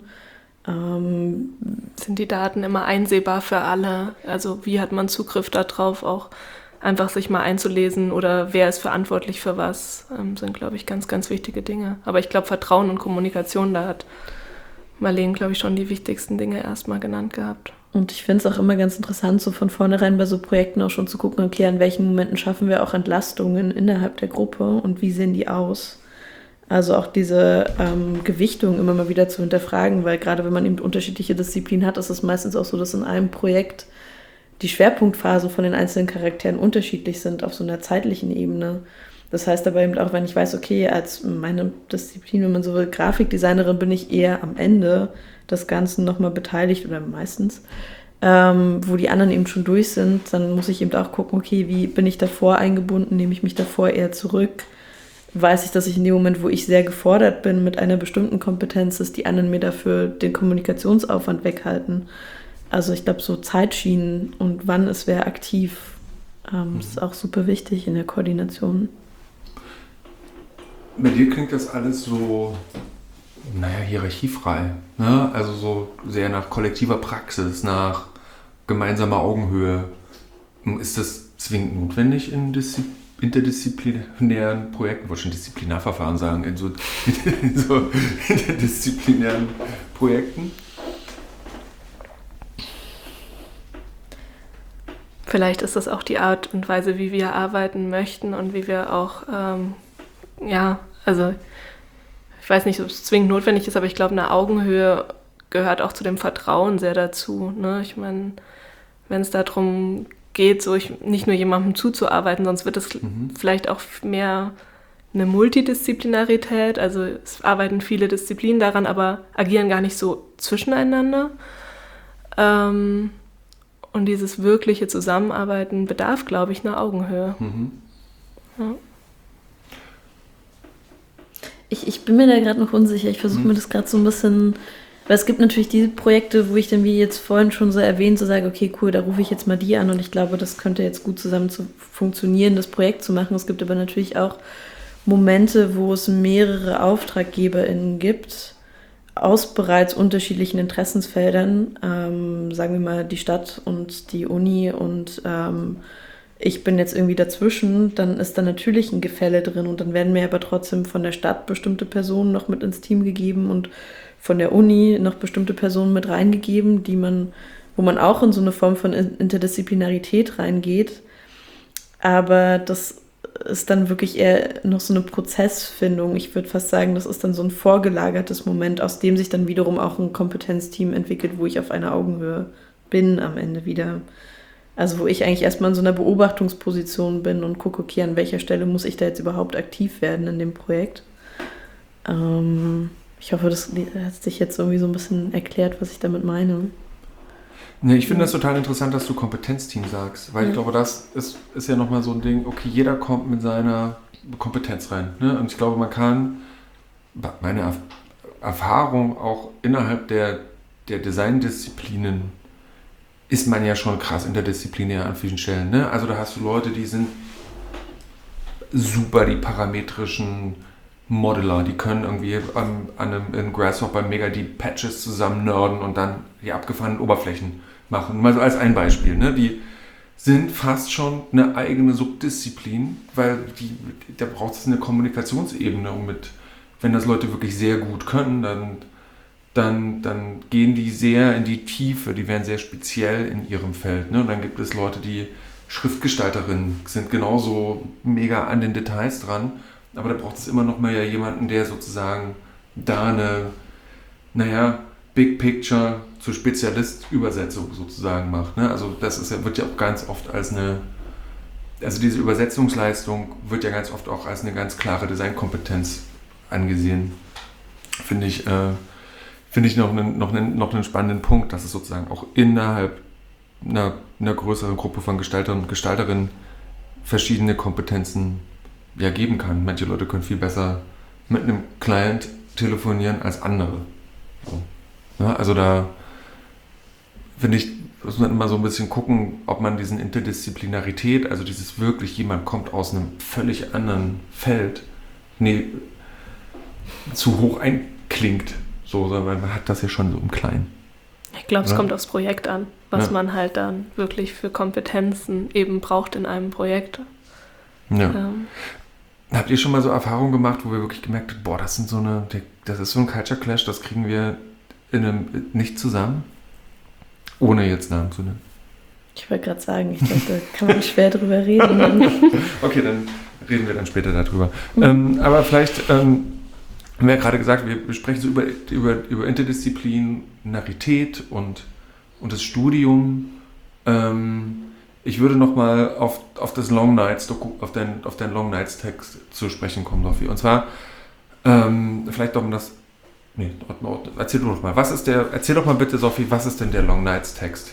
Sind die Daten immer einsehbar für alle? Also wie hat man Zugriff darauf, auch einfach sich mal einzulesen oder wer ist verantwortlich für was, sind, glaube ich, ganz, ganz wichtige Dinge. Aber ich glaube, Vertrauen und Kommunikation, da hat Marlene, glaube ich, schon die wichtigsten Dinge erstmal genannt gehabt. Und ich finde es auch immer ganz interessant, so von vornherein bei so Projekten auch schon zu gucken, okay, an welchen Momenten schaffen wir auch Entlastungen innerhalb der Gruppe und wie sehen die aus? Also auch diese Gewichtung immer mal wieder zu hinterfragen, weil gerade wenn man eben unterschiedliche Disziplinen hat, ist es meistens auch so, dass in einem Projekt die Schwerpunktphasen von den einzelnen Charakteren unterschiedlich sind auf so einer zeitlichen Ebene. Das heißt aber eben auch, wenn ich weiß, okay, als meine Disziplin, wenn man so will, Grafikdesignerin, bin ich eher am Ende des Ganzen nochmal beteiligt oder meistens, wo die anderen eben schon durch sind, dann muss ich eben auch gucken, okay, wie bin ich davor eingebunden, nehme ich mich davor eher zurück, weiß ich, dass ich in dem Moment, wo ich sehr gefordert bin mit einer bestimmten Kompetenz, dass die anderen mir dafür den Kommunikationsaufwand weghalten. Also ich glaube, so Zeitschienen und wann ist wer aktiv, ist auch super wichtig in der Koordination. Bei dir klingt das alles so, hierarchiefrei, ne? Also so sehr nach kollektiver Praxis, nach gemeinsamer Augenhöhe. Ist das zwingend notwendig in interdisziplinären Projekten? Ich wollte schon Disziplinarverfahren sagen, in so interdisziplinären Projekten? Vielleicht ist das auch die Art und Weise, wie wir arbeiten möchten und wie wir auch, ich weiß nicht, ob es zwingend notwendig ist, aber ich glaube, eine Augenhöhe gehört auch zu dem Vertrauen sehr dazu. Ne? Ich meine, wenn es darum geht, nicht nur jemandem zuzuarbeiten, sonst wird es vielleicht auch mehr eine Multidisziplinarität, also es arbeiten viele Disziplinen daran, aber agieren gar nicht so zwischeneinander. Und dieses wirkliche Zusammenarbeiten bedarf, glaube ich, einer Augenhöhe. Ja. Ich bin mir da gerade noch unsicher. Ich versuche mir das gerade so ein bisschen, weil es gibt natürlich diese Projekte, wo ich dann, wie jetzt vorhin schon so erwähnt, so sage, okay, cool, da rufe ich jetzt mal die an und ich glaube, das könnte jetzt gut zusammen zu funktionieren, das Projekt zu machen. Es gibt aber natürlich auch Momente, wo es mehrere AuftraggeberInnen gibt, aus bereits unterschiedlichen Interessensfeldern, sagen wir mal die Stadt und die Uni und ich bin jetzt irgendwie dazwischen, dann ist da natürlich ein Gefälle drin und dann werden mir aber trotzdem von der Stadt bestimmte Personen noch mit ins Team gegeben und von der Uni noch bestimmte Personen mit reingegeben, wo man auch in so eine Form von Interdisziplinarität reingeht, aber das ist dann wirklich eher noch so eine Prozessfindung. Ich würde fast sagen, das ist dann so ein vorgelagertes Moment, aus dem sich dann wiederum auch ein Kompetenzteam entwickelt, wo ich auf einer Augenhöhe bin am Ende wieder. Also wo ich eigentlich erstmal in so einer Beobachtungsposition bin und gucke, okay, an welcher Stelle muss ich da jetzt überhaupt aktiv werden in dem Projekt. Ich hoffe, das hat sich jetzt irgendwie so ein bisschen erklärt, was ich damit meine. Nee, ich finde das total interessant, dass du Kompetenzteam sagst, weil ich glaube, das ist ja nochmal so ein Ding, okay, jeder kommt mit seiner Kompetenz rein. Ne? Und ich glaube, man kann, meine Erfahrung auch innerhalb der Designdisziplinen, ist man ja schon krass interdisziplinär an vielen Stellen. Ne? Also da hast du Leute, die sind super die parametrischen Modeler, die können irgendwie in Grasshopper mega die Patches zusammen nerden und dann die abgefahrenen Oberflächen machen. Mal so als ein Beispiel, ne? Die sind fast schon eine eigene Subdisziplin, weil da braucht es eine Kommunikationsebene, wenn das Leute wirklich sehr gut können, dann gehen die sehr in die Tiefe, die werden sehr speziell in ihrem Feld. Ne? Und dann gibt es Leute, die Schriftgestalterinnen sind genauso mega an den Details dran, aber da braucht es immer noch mal ja jemanden, der sozusagen da eine, Big Picture zur Spezialist-Übersetzung sozusagen macht. Ne? Also wird ja auch ganz oft also diese Übersetzungsleistung wird ja ganz oft auch als eine ganz klare Designkompetenz angesehen. Finde ich noch einen spannenden Punkt, dass es sozusagen auch innerhalb einer größeren Gruppe von Gestalterinnen und Gestalterinnen verschiedene Kompetenzen ja geben kann. Manche Leute können viel besser mit einem Client telefonieren als andere. So. Ja, also da finde ich, muss man immer so ein bisschen gucken, ob man diesen Interdisziplinarität, also dieses wirklich, jemand kommt aus einem völlig anderen Feld, zu hoch einklingt. So, weil man hat das ja schon so im Kleinen. Ich glaube, es kommt aufs Projekt an, was man halt dann wirklich für Kompetenzen eben braucht in einem Projekt. Ja. Habt ihr schon mal so Erfahrungen gemacht, wo wir wirklich gemerkt haben, boah, das ist so ein Culture Clash, das kriegen wir nicht zusammen? Ohne jetzt Namen zu nennen. Ich wollte gerade sagen, ich glaube, da kann man schwer drüber reden. Okay, dann reden wir dann später darüber. Aber vielleicht, wir haben ja gerade gesagt, wir sprechen so über Interdisziplinarität und das Studium. Ich würde nochmal auf das Long Nights, auf deinen Long Nights Text zu sprechen kommen, Sophie. Und zwar, vielleicht doch um das. Nee, erzähl du doch mal. Erzähl doch mal bitte, Sophie, was ist denn der Long Nights Text?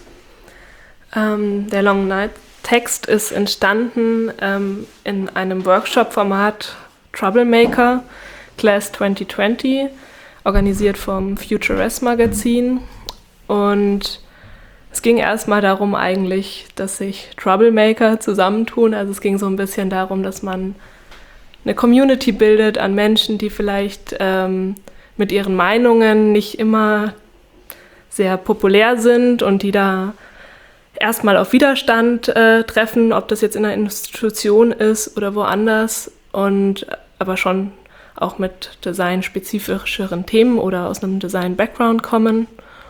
Der Long Nights Text ist entstanden in einem Workshop-Format Troublemaker, Class 2020, organisiert vom Future Rest Magazin. Und es ging erstmal darum eigentlich, dass sich Troublemaker zusammentun. Also es ging so ein bisschen darum, dass man eine Community bildet an Menschen, die vielleicht mit ihren Meinungen nicht immer sehr populär sind und die da erstmal auf Widerstand treffen, ob das jetzt in einer Institution ist oder woanders, und aber schon auch mit designspezifischeren Themen oder aus einem Design-Background kommen.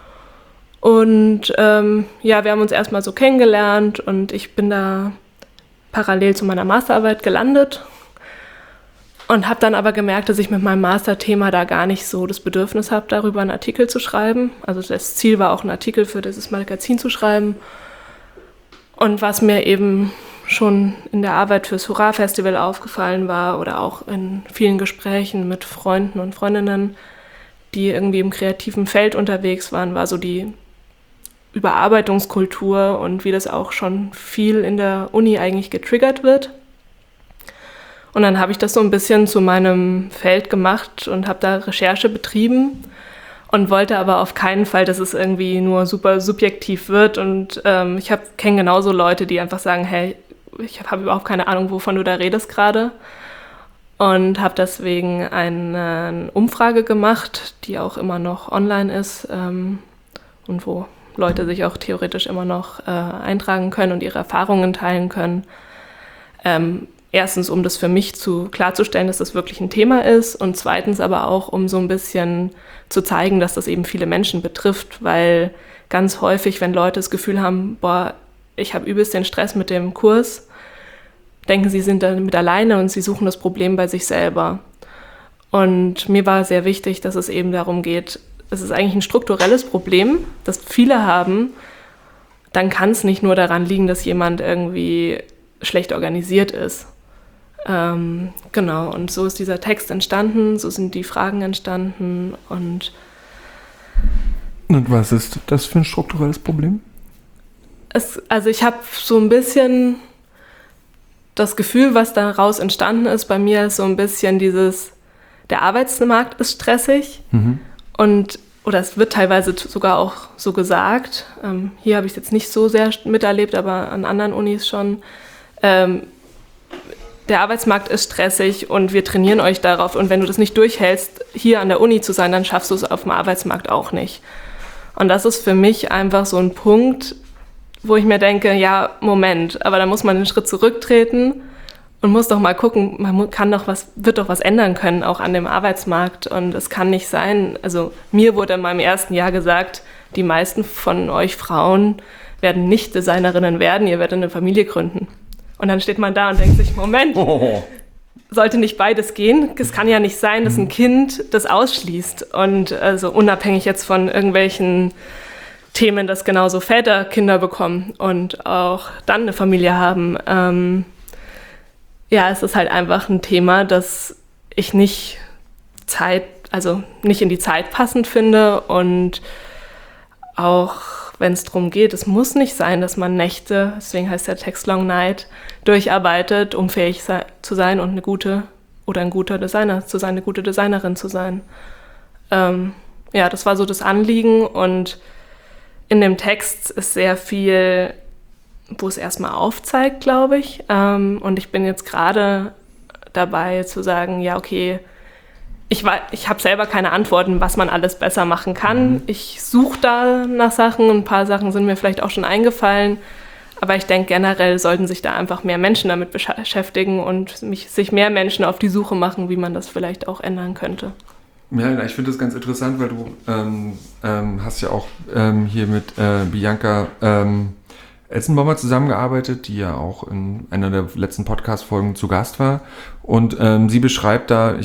Und wir haben uns erstmal so kennengelernt und ich bin da parallel zu meiner Masterarbeit gelandet und habe dann aber gemerkt, dass ich mit meinem Masterthema da gar nicht so das Bedürfnis habe, darüber einen Artikel zu schreiben. Also das Ziel war auch, einen Artikel für dieses Magazin zu schreiben. Und was mir eben schon in der Arbeit fürs Hurra-Festival aufgefallen war oder auch in vielen Gesprächen mit Freunden und Freundinnen, die irgendwie im kreativen Feld unterwegs waren, war so die Überarbeitungskultur und wie das auch schon viel in der Uni eigentlich getriggert wird. Und dann habe ich das so ein bisschen zu meinem Feld gemacht und habe da Recherche betrieben und wollte aber auf keinen Fall, dass es irgendwie nur super subjektiv wird. Und ich kenne genauso Leute, die einfach sagen, hey, ich habe überhaupt keine Ahnung, wovon du da redest gerade. Und habe deswegen eine Umfrage gemacht, die auch immer noch online ist und wo Leute sich auch theoretisch immer noch eintragen können und ihre Erfahrungen teilen können. Erstens, um das für mich klarzustellen, dass das wirklich ein Thema ist, und zweitens aber auch, um so ein bisschen zu zeigen, dass das eben viele Menschen betrifft, weil ganz häufig, wenn Leute das Gefühl haben, boah, ich habe übelst den Stress mit dem Kurs, denken sie sind damit alleine und sie suchen das Problem bei sich selber. Und mir war sehr wichtig, dass es eben darum geht, es ist eigentlich ein strukturelles Problem, das viele haben. Dann kann es nicht nur daran liegen, dass jemand irgendwie schlecht organisiert ist. Genau, und so ist dieser Text entstanden, so sind die Fragen entstanden. Und was ist das für ein strukturelles Problem? Also ich habe so ein bisschen das Gefühl, was daraus entstanden ist, bei mir ist so ein bisschen der Arbeitsmarkt ist stressig. Oder es wird teilweise sogar auch so gesagt. Hier habe ich es jetzt nicht so sehr miterlebt, aber an anderen Unis schon. der Arbeitsmarkt ist stressig und wir trainieren euch darauf. Und wenn du das nicht durchhältst, hier an der Uni zu sein, dann schaffst du es auf dem Arbeitsmarkt auch nicht. Und das ist für mich einfach so ein Punkt, wo ich mir denke, ja, Moment, aber da muss man einen Schritt zurücktreten und muss doch mal gucken, wird doch was ändern können, auch an dem Arbeitsmarkt. Und es kann nicht sein, also mir wurde in meinem ersten Jahr gesagt, die meisten von euch Frauen werden nicht Designerinnen werden, ihr werdet eine Familie gründen. Und dann steht man da und denkt sich, Moment, sollte nicht beides gehen? Es kann ja nicht sein, dass ein Kind das ausschließt. Und also unabhängig jetzt von irgendwelchen Themen, dass genauso Väter Kinder bekommen und auch dann eine Familie haben. Es ist halt einfach ein Thema, das ich nicht in die Zeit passend finde. Und auch wenn es darum geht, es muss nicht sein, dass man Nächte, deswegen heißt der Text Long Night, durcharbeitet, um fähig zu sein und ein guter Designer zu sein, eine gute Designerin zu sein. Das war so das Anliegen, und in dem Text ist sehr viel, wo es erstmal aufzeigt, glaube ich. Und ich bin jetzt gerade dabei zu sagen, ja, okay, ich habe selber keine Antworten, was man alles besser machen kann. Ich suche da nach Sachen, ein paar Sachen sind mir vielleicht auch schon eingefallen, aber ich denke, generell sollten sich da einfach mehr Menschen damit beschäftigen und sich mehr Menschen auf die Suche machen, wie man das vielleicht auch ändern könnte. Ja, ich finde das ganz interessant, weil du hast ja auch hier mit Bianca Elsenbaumer zusammengearbeitet, die ja auch in einer der letzten Podcast-Folgen zu Gast war. Und sie beschreibt da,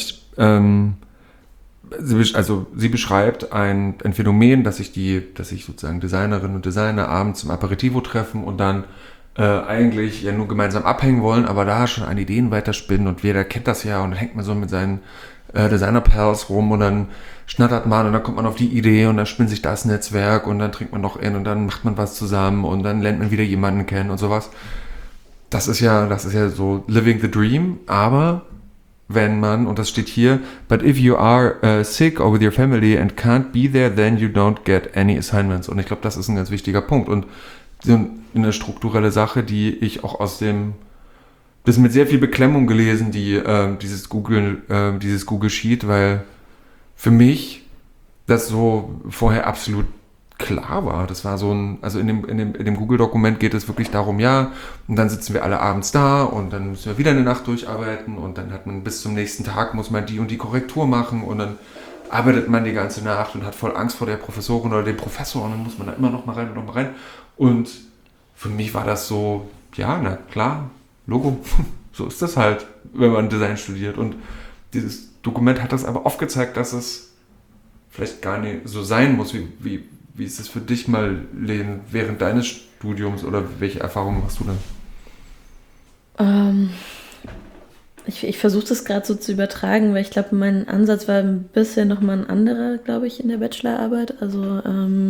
sie beschreibt ein Phänomen, dass sich sozusagen Designerinnen und Designer abends zum Aperitivo treffen und dann eigentlich ja nur gemeinsam abhängen wollen, aber da schon an Ideen weiterspinnen, und jeder kennt das ja, und dann hängt man so mit seinen Designer-Pals rum und dann schnattert man und dann kommt man auf die Idee und dann spinnt sich das Netzwerk und dann trinkt man noch und dann macht man was zusammen und dann lernt man wieder jemanden kennen und sowas. Das ist ja so living the dream, aber wenn man, und das steht hier, but if you are sick or with your family and can't be there, then you don't get any assignments. Und ich glaube, das ist ein ganz wichtiger Punkt und eine strukturelle Sache, die ich auch das mit sehr viel Beklemmung gelesen, dieses Google Sheet, weil für mich das so vorher absolut klar war. Das war also in dem Google-Dokument geht es wirklich darum, ja, und dann sitzen wir alle abends da und dann müssen wir wieder eine Nacht durcharbeiten und dann hat man bis zum nächsten Tag muss man die und die Korrektur machen und dann arbeitet man die ganze Nacht und hat voll Angst vor der Professorin oder dem Professor und dann muss man da immer noch mal rein und noch mal rein. Und für mich war das so, ja, na klar, Logo, so ist das halt, wenn man Design studiert. Und dieses Dokument hat das aber aufgezeigt, dass es vielleicht gar nicht so sein muss. Wie ist es für dich mal, Len, während deines Studiums, oder welche Erfahrungen hast du dann? Ich versuche das gerade so zu übertragen, weil ich glaube, mein Ansatz war ein bisschen nochmal ein anderer, glaube ich, in der Bachelorarbeit. Also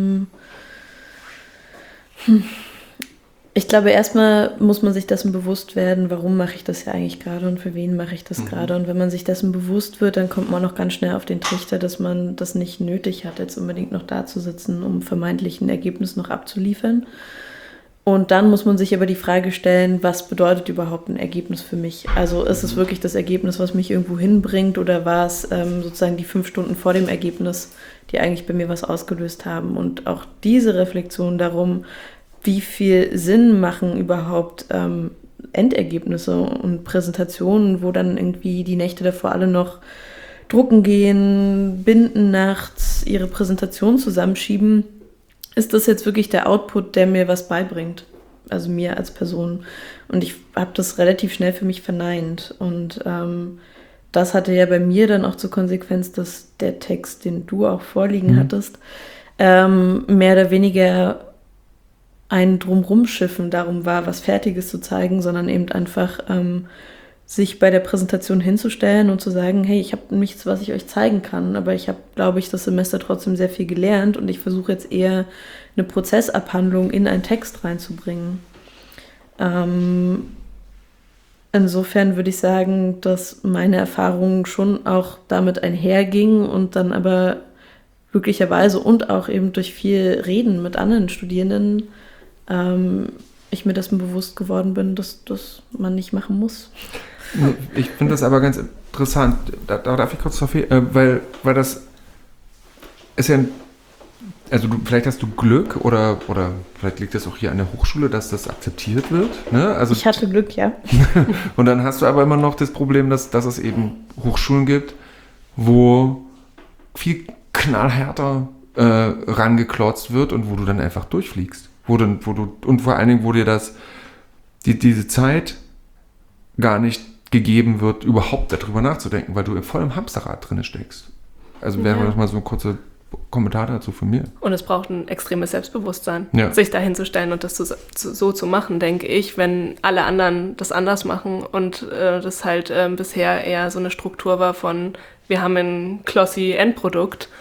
ich glaube, erstmal muss man sich dessen bewusst werden, warum mache ich das ja eigentlich gerade und für wen mache ich das gerade. Und wenn man sich dessen bewusst wird, dann kommt man auch ganz schnell auf den Trichter, dass man das nicht nötig hat, jetzt unbedingt noch da zu sitzen, um vermeintlich ein Ergebnis noch abzuliefern. Und dann muss man sich aber die Frage stellen, was bedeutet überhaupt ein Ergebnis für mich? Also ist es wirklich das Ergebnis, was mich irgendwo hinbringt, oder war es sozusagen die 5 Stunden vor dem Ergebnis, die eigentlich bei mir was ausgelöst haben? Und auch diese Reflexion darum, wie viel Sinn machen überhaupt Endergebnisse und Präsentationen, wo dann irgendwie die Nächte davor alle noch drucken gehen, binden nachts, ihre Präsentation zusammenschieben. Ist das jetzt wirklich der Output, der mir was beibringt? Also mir als Person. Und ich habe das relativ schnell für mich verneint. Und das hatte ja bei mir dann auch zur Konsequenz, dass der Text, den du auch vorliegen hattest, mehr oder weniger ein Drumrumschiffen darum war, was Fertiges zu zeigen, sondern eben einfach sich bei der Präsentation hinzustellen und zu sagen, hey, ich habe nichts, was ich euch zeigen kann, aber ich habe, glaube ich, das Semester trotzdem sehr viel gelernt und ich versuche jetzt eher eine Prozessabhandlung in einen Text reinzubringen. Insofern würde ich sagen, dass meine Erfahrung schon auch damit einherging und dann aber glücklicherweise und auch eben durch viel Reden mit anderen Studierenden ich mir dessen bewusst geworden bin, dass das man nicht machen muss. Ich finde das aber ganz interessant. Da darf ich kurz weil das ist ja also vielleicht hast du Glück oder vielleicht liegt das auch hier an der Hochschule, dass das akzeptiert wird. Ne? Also, ich hatte Glück, ja. Und dann hast du aber immer noch das Problem, dass es eben Hochschulen gibt, wo viel knallhärter rangeklotzt wird und wo du dann einfach durchfliegst. Und vor allen Dingen, wo dir diese Zeit gar nicht gegeben wird, überhaupt darüber nachzudenken, weil du voll im Hamsterrad drin steckst. Also wäre das mal so ein kurzer Kommentar dazu von mir. Und es braucht ein extremes Selbstbewusstsein, ja. sich dahin zu stellen und das so zu machen, denke ich, wenn alle anderen das anders machen und das halt bisher eher so eine Struktur war von, wir haben ein glossy Endprodukt.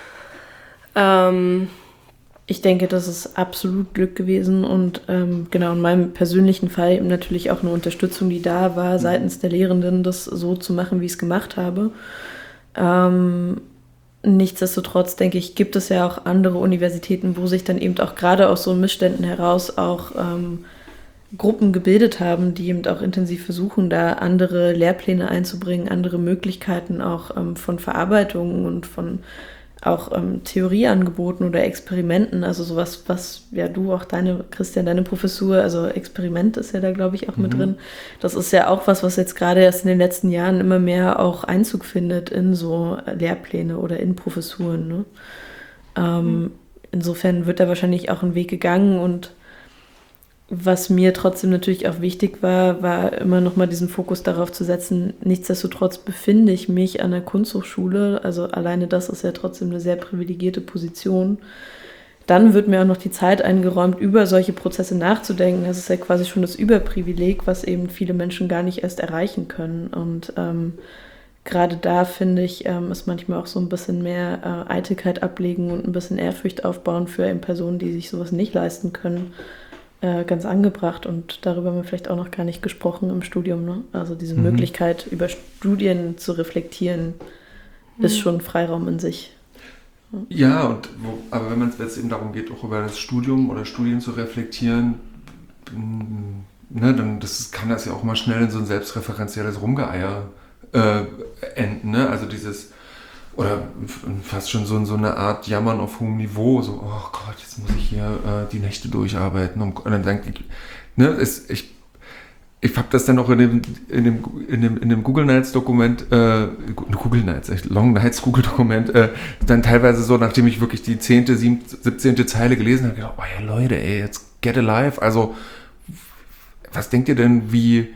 Ich denke, das ist absolut Glück gewesen und genau in meinem persönlichen Fall eben natürlich auch eine Unterstützung, die da war, seitens der Lehrenden, das so zu machen, wie ich es gemacht habe. Nichtsdestotrotz, denke ich, gibt es ja auch andere Universitäten, wo sich dann eben auch gerade aus so Missständen heraus auch Gruppen gebildet haben, die eben auch intensiv versuchen, da andere Lehrpläne einzubringen, andere Möglichkeiten auch von Verarbeitung und von auch Theorieangeboten oder Experimenten, also sowas, was ja du auch Christian, deine Professur, also Experiment ist ja da, glaube ich, auch mit drin. Das ist ja auch was jetzt gerade erst in den letzten Jahren immer mehr auch Einzug findet in so Lehrpläne oder in Professuren. Ne? Insofern wird da wahrscheinlich auch ein Weg gegangen und was mir trotzdem natürlich auch wichtig war immer noch mal diesen Fokus darauf zu setzen, nichtsdestotrotz befinde ich mich an der Kunsthochschule, also alleine das ist ja trotzdem eine sehr privilegierte Position. Dann wird mir auch noch die Zeit eingeräumt, über solche Prozesse nachzudenken. Das ist ja quasi schon das Überprivileg, was eben viele Menschen gar nicht erst erreichen können. Und gerade da, finde ich, ist manchmal auch so ein bisschen mehr Eitelkeit ablegen und ein bisschen Ehrfurcht aufbauen für eben Personen, die sich sowas nicht leisten können, ganz angebracht und darüber haben wir vielleicht auch noch gar nicht gesprochen im Studium. Ne? Also diese Möglichkeit, über Studien zu reflektieren, ist schon ein Freiraum in sich. Ja, aber wenn es jetzt eben darum geht, auch über das Studium oder Studien zu reflektieren, ne, dann kann das ja auch mal schnell in so ein selbstreferenzielles Rumgeeier enden. Ne? Also oder fast schon so eine Art Jammern auf hohem Niveau, so, oh Gott, jetzt muss ich hier die Nächte durcharbeiten. Und dann denke ich, ne, ich habe das dann auch in dem Google Nights Dokument, Google Nights, echt Long Nights Google Dokument, dann teilweise so, nachdem ich wirklich die 10., 17. Zeile gelesen habe, gedacht, oh ja Leute, ey, jetzt get alive. Also, was denkt ihr denn, wie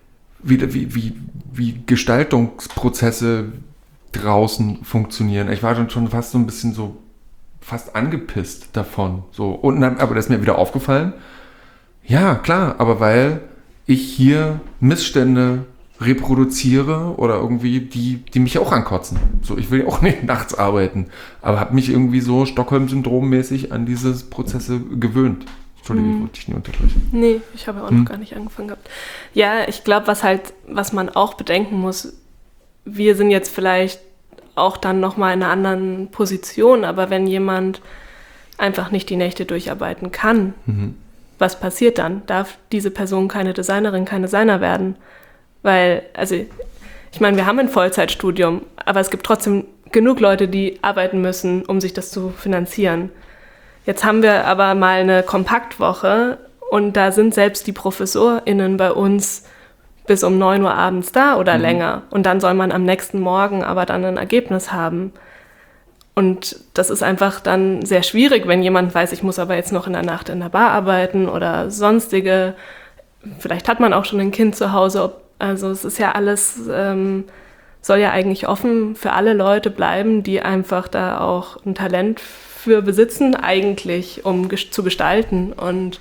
Gestaltungsprozesse draußen funktionieren? Ich war dann schon fast so ein bisschen so fast angepisst davon. So. Und dann, aber das ist mir wieder aufgefallen. Ja, klar, aber weil ich hier Missstände reproduziere oder irgendwie die mich auch ankotzen. So, ich will ja auch nicht nachts arbeiten, aber habe mich irgendwie so Stockholm-Syndrom-mäßig an diese Prozesse gewöhnt. Entschuldigung, ich wollte dich nicht unterbrechen. Nee, ich habe ja auch noch gar nicht angefangen gehabt. Ja, ich glaube, was man auch bedenken muss, wir sind jetzt vielleicht auch dann nochmal in einer anderen Position, aber wenn jemand einfach nicht die Nächte durcharbeiten kann, was passiert dann? Darf diese Person keine Designerin, kein Designer werden? Weil, also, ich meine, wir haben ein Vollzeitstudium, aber es gibt trotzdem genug Leute, die arbeiten müssen, um sich das zu finanzieren. Jetzt haben wir aber mal eine Kompaktwoche und da sind selbst die ProfessorInnen bei uns bis um 9 Uhr abends da oder länger. Und dann soll man am nächsten Morgen aber dann ein Ergebnis haben. Und das ist einfach dann sehr schwierig, wenn jemand weiß, ich muss aber jetzt noch in der Nacht in der Bar arbeiten oder sonstige. Vielleicht hat man auch schon ein Kind zu Hause. Also es ist ja alles, soll ja eigentlich offen für alle Leute bleiben, die einfach da auch ein Talent für besitzen, eigentlich, um zu gestalten. Und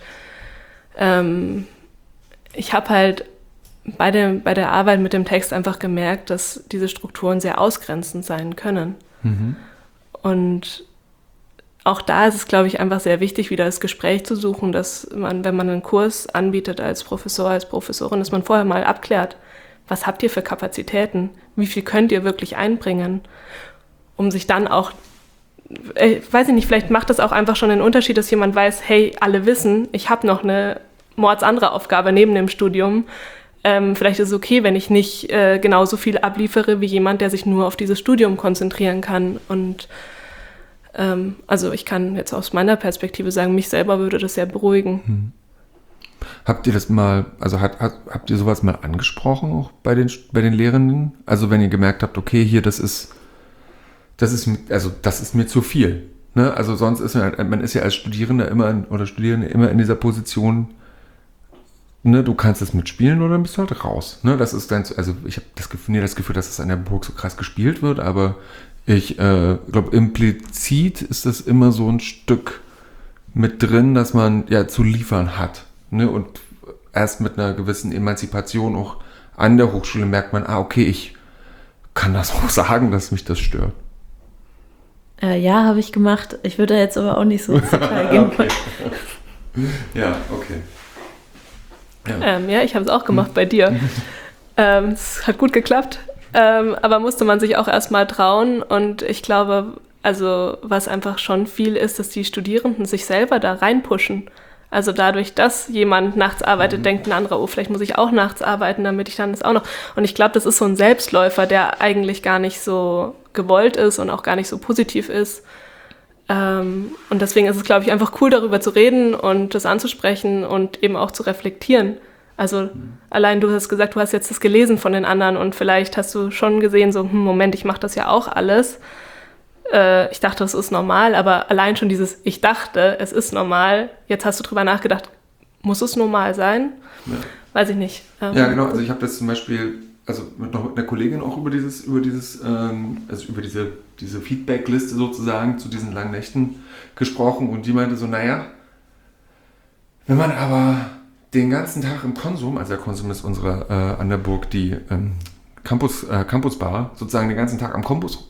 ich habe halt bei der Arbeit mit dem Text einfach gemerkt, dass diese Strukturen sehr ausgrenzend sein können. Und auch da ist es, glaube ich, einfach sehr wichtig, wieder das Gespräch zu suchen, dass man, wenn man einen Kurs anbietet als Professor, als Professorin, dass man vorher mal abklärt, was habt ihr für Kapazitäten? Wie viel könnt ihr wirklich einbringen? Um sich dann auch, weiß ich nicht, vielleicht macht das auch einfach schon einen Unterschied, dass jemand weiß, hey, alle wissen, ich habe noch eine mordsandere Aufgabe neben dem Studium. vielleicht ist es okay, wenn ich nicht genauso viel abliefere wie jemand, der sich nur auf dieses Studium konzentrieren kann. Und also ich kann jetzt aus meiner Perspektive sagen, mich selber würde das sehr beruhigen. Habt ihr das mal, also habt ihr sowas mal angesprochen auch bei den Lehrenden? Also wenn ihr gemerkt habt, okay, hier, das ist mir zu viel. Ne? Also sonst ist man ist ja als Studierender Studierende immer in dieser Position, ne, du kannst es mitspielen oder dann bist du halt raus. Ne? Das ist dann, also ich habe das Gefühl, dass es an der Burg so krass gespielt wird, aber ich glaube, implizit ist das immer so ein Stück mit drin, dass man ja zu liefern hat. Ne? Und erst mit einer gewissen Emanzipation auch an der Hochschule merkt man, okay, ich kann das auch sagen, dass mich das stört. Ja, habe ich gemacht. Ich würde jetzt aber auch nicht so ins Detail gehen. Okay. Ja, okay. Ja, ich habe es auch gemacht bei dir. Es hat gut geklappt, aber musste man sich auch erstmal trauen. Und ich glaube, also was einfach schon viel ist, dass die Studierenden sich selber da reinpushen. Also dadurch, dass jemand nachts arbeitet, denkt ein anderer, oh, vielleicht muss ich auch nachts arbeiten, damit ich dann das auch noch... Und ich glaube, das ist so ein Selbstläufer, der eigentlich gar nicht so gewollt ist und auch gar nicht so positiv ist. Und deswegen ist es, glaube ich, einfach cool, darüber zu reden und das anzusprechen und eben auch zu reflektieren. Also allein du hast gesagt, du hast jetzt das gelesen von den anderen und vielleicht hast du schon gesehen, so, Moment, ich mache das ja auch alles. Ich dachte, das ist normal, aber allein schon dieses, ich dachte, es ist normal, jetzt hast du drüber nachgedacht, muss es normal sein? Ja. Weiß ich nicht. Ja, genau, also ich habe das zum Beispiel, also mit einer Kollegin auch über diese Feedback-Liste sozusagen zu diesen langen Nächten gesprochen und die meinte so, naja, wenn man aber den ganzen Tag im Konsum, also der Konsum ist unsere an der Burg die Campusbar, sozusagen den ganzen Tag am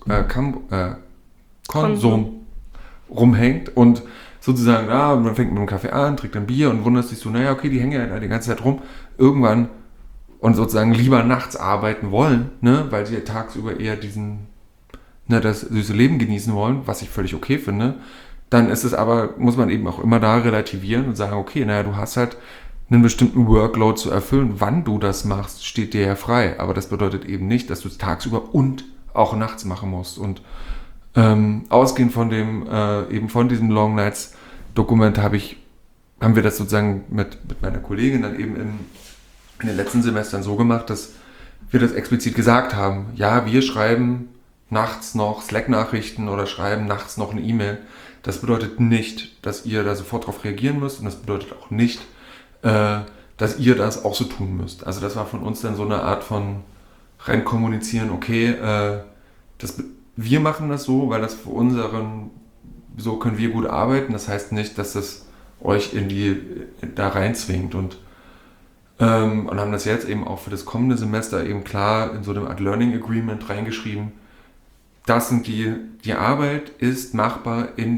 Konsum rumhängt und sozusagen, man fängt mit dem Kaffee an, trinkt ein Bier und wundert sich so, naja, okay, die hängen ja die ganze Zeit rum, irgendwann und sozusagen lieber nachts arbeiten wollen, ne, weil sie tagsüber eher das süße Leben genießen wollen, was ich völlig okay finde, dann ist es aber, muss man eben auch immer da relativieren und sagen, okay, naja, du hast halt einen bestimmten Workload zu erfüllen, wann du das machst, steht dir ja frei, aber das bedeutet eben nicht, dass du es tagsüber und auch nachts machen musst und ausgehend von von diesem Long Nights Dokument haben wir das sozusagen mit meiner Kollegin dann eben in den letzten Semestern so gemacht, dass wir das explizit gesagt haben. Ja, wir schreiben nachts noch Slack-Nachrichten oder schreiben nachts noch eine E-Mail. Das bedeutet nicht, dass ihr da sofort drauf reagieren müsst und das bedeutet auch nicht, dass ihr das auch so tun müsst. Also das war von uns dann so eine Art von reinkommunizieren, okay, wir machen das so, weil das für so können wir gut arbeiten. Das heißt nicht, dass das euch da reinzwingt und haben das jetzt eben auch für das kommende Semester eben klar in so einem Art Learning Agreement reingeschrieben. Das sind die Arbeit ist machbar im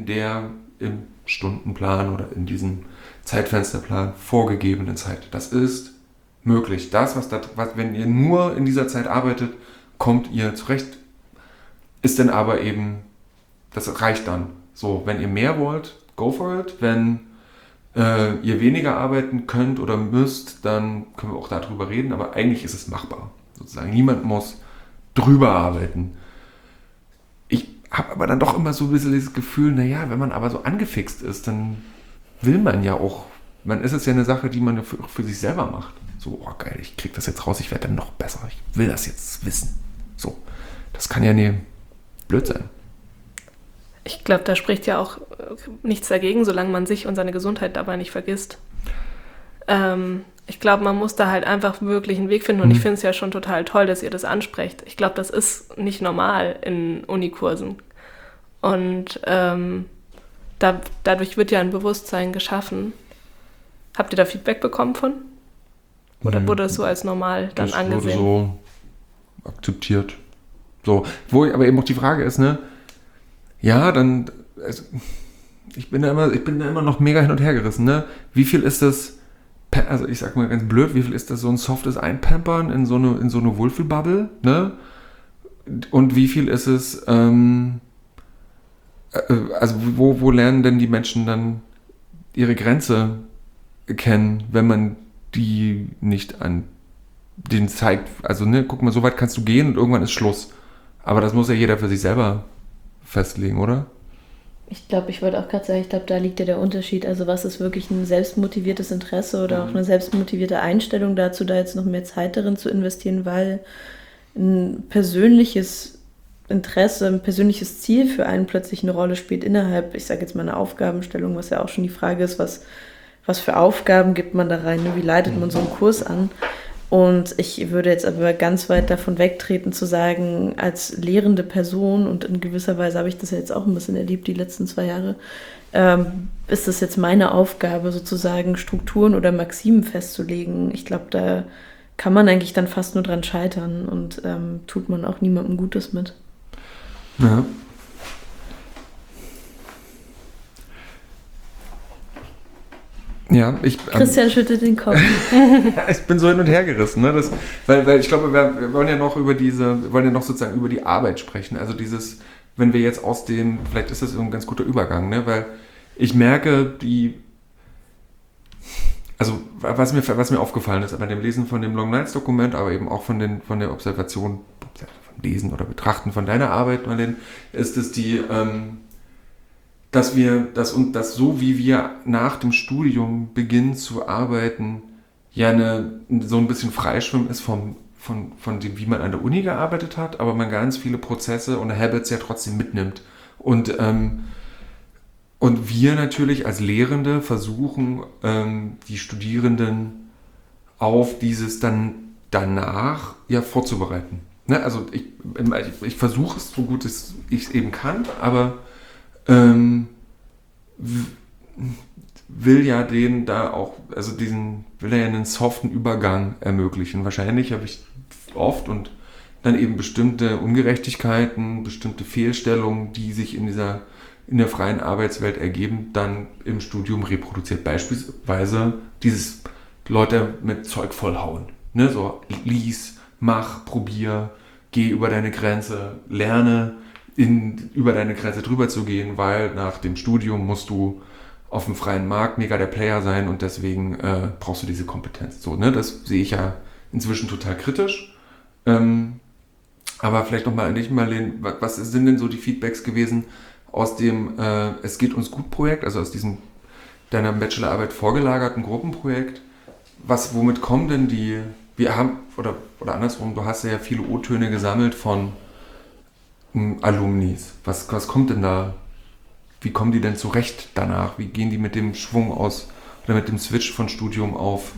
Stundenplan oder in diesem Zeitfensterplan vorgegebenen Zeit. Das ist möglich. Wenn ihr nur in dieser Zeit arbeitet, kommt ihr zurecht. Ist dann aber eben, das reicht dann. So, wenn ihr mehr wollt, go for it. Wenn ihr weniger arbeiten könnt oder müsst, dann können wir auch darüber reden, aber eigentlich ist es machbar. Sozusagen, niemand muss drüber arbeiten. Ich habe aber dann doch immer so ein bisschen dieses Gefühl, naja, wenn man aber so angefixt ist, dann will man ja auch, ist es ja eine Sache, die man für sich selber macht. So, oh geil, ich krieg das jetzt raus, ich werde dann noch besser, ich will das jetzt wissen. So, das kann ja nicht blöd sein. Ich glaube, da spricht ja auch nichts dagegen, solange man sich und seine Gesundheit dabei nicht vergisst. Ich glaube, man muss da halt einfach wirklich einen Weg finden und ich finde es ja schon total toll, dass ihr das ansprecht. Ich glaube, das ist nicht normal in Unikursen. Und dadurch wird ja ein Bewusstsein geschaffen. Habt ihr da Feedback bekommen von? Oder wurde das so als normal dann angesehen? Das wurde so akzeptiert. So, wo aber eben auch die Frage ist, ne? Ja, dann, also, ich bin da immer noch mega hin und her gerissen, ne? Wie viel ist das, also ich sag mal ganz blöd, wie viel ist das so ein softes Einpampern in so eine Wohlfühlbubble, ne? Und wie viel ist es, also wo lernen denn die Menschen dann ihre Grenze kennen, wenn man die nicht den zeigt, also ne, guck mal, so weit kannst du gehen und irgendwann ist Schluss. Aber das muss ja jeder für sich selber festlegen, oder? Ich glaube, ich wollte auch gerade sagen, ich glaube, da liegt ja der Unterschied. Also was ist wirklich ein selbstmotiviertes Interesse oder auch eine selbstmotivierte Einstellung dazu, da jetzt noch mehr Zeit darin zu investieren, weil ein persönliches Interesse, ein persönliches Ziel für einen plötzlich eine Rolle spielt innerhalb, ich sage jetzt mal eine Aufgabenstellung, was ja auch schon die Frage ist, was für Aufgaben gibt man da rein, ne? Wie leitet man so einen Kurs an? Und ich würde jetzt aber ganz weit davon wegtreten zu sagen, als lehrende Person, und in gewisser Weise habe ich das ja jetzt auch ein bisschen erlebt, die letzten 2 Jahre, ist es jetzt meine Aufgabe, sozusagen Strukturen oder Maximen festzulegen. Ich glaube, da kann man eigentlich dann fast nur dran scheitern und tut man auch niemandem Gutes mit. Ja. Ja, Christian schüttelt den Kopf. Ich bin so hin und her gerissen, ne? Weil ich glaube, wir wollen ja noch sozusagen über die Arbeit sprechen. Also dieses, wenn wir jetzt vielleicht ist das ein ganz guter Übergang, ne? Weil ich merke, also was mir aufgefallen ist bei dem Lesen von dem Long Nights Dokument, aber eben auch von der Observation, von Lesen oder Betrachten von deiner Arbeit, Marlene, ist es dass so wie wir nach dem Studium beginnen zu arbeiten, ja so ein bisschen Freischwimmen ist von dem, wie man an der Uni gearbeitet hat, aber man ganz viele Prozesse und Habits ja trotzdem mitnimmt. Und wir natürlich als Lehrende versuchen, die Studierenden auf dieses dann danach ja vorzubereiten. Ne? Also ich versuche es so gut ich es eben kann, aber will ja denen da auch, will ja einen soften Übergang ermöglichen. Wahrscheinlich habe ich oft und dann eben bestimmte Ungerechtigkeiten, bestimmte Fehlstellungen, die sich in der freien Arbeitswelt ergeben, dann im Studium reproduziert. Beispielsweise dieses Leute mit Zeug vollhauen. Ne? So, lies, mach, probier, geh über deine Grenze, lerne, über deine Grenze drüber zu gehen, weil nach dem Studium musst du auf dem freien Markt mega der Player sein und deswegen brauchst du diese Kompetenz. So, ne? Das sehe ich ja inzwischen total kritisch. Aber vielleicht nochmal an dich, Marlene, was sind denn so die Feedbacks gewesen aus dem Es geht uns gut Projekt, also aus diesem deiner Bachelorarbeit vorgelagerten Gruppenprojekt? Womit kommen denn wir haben, oder andersrum, du hast ja viele O-Töne gesammelt von Alumnis. Was kommt denn da? Wie kommen die denn zurecht danach? Wie gehen die mit dem Schwung aus oder mit dem Switch von Studium auf,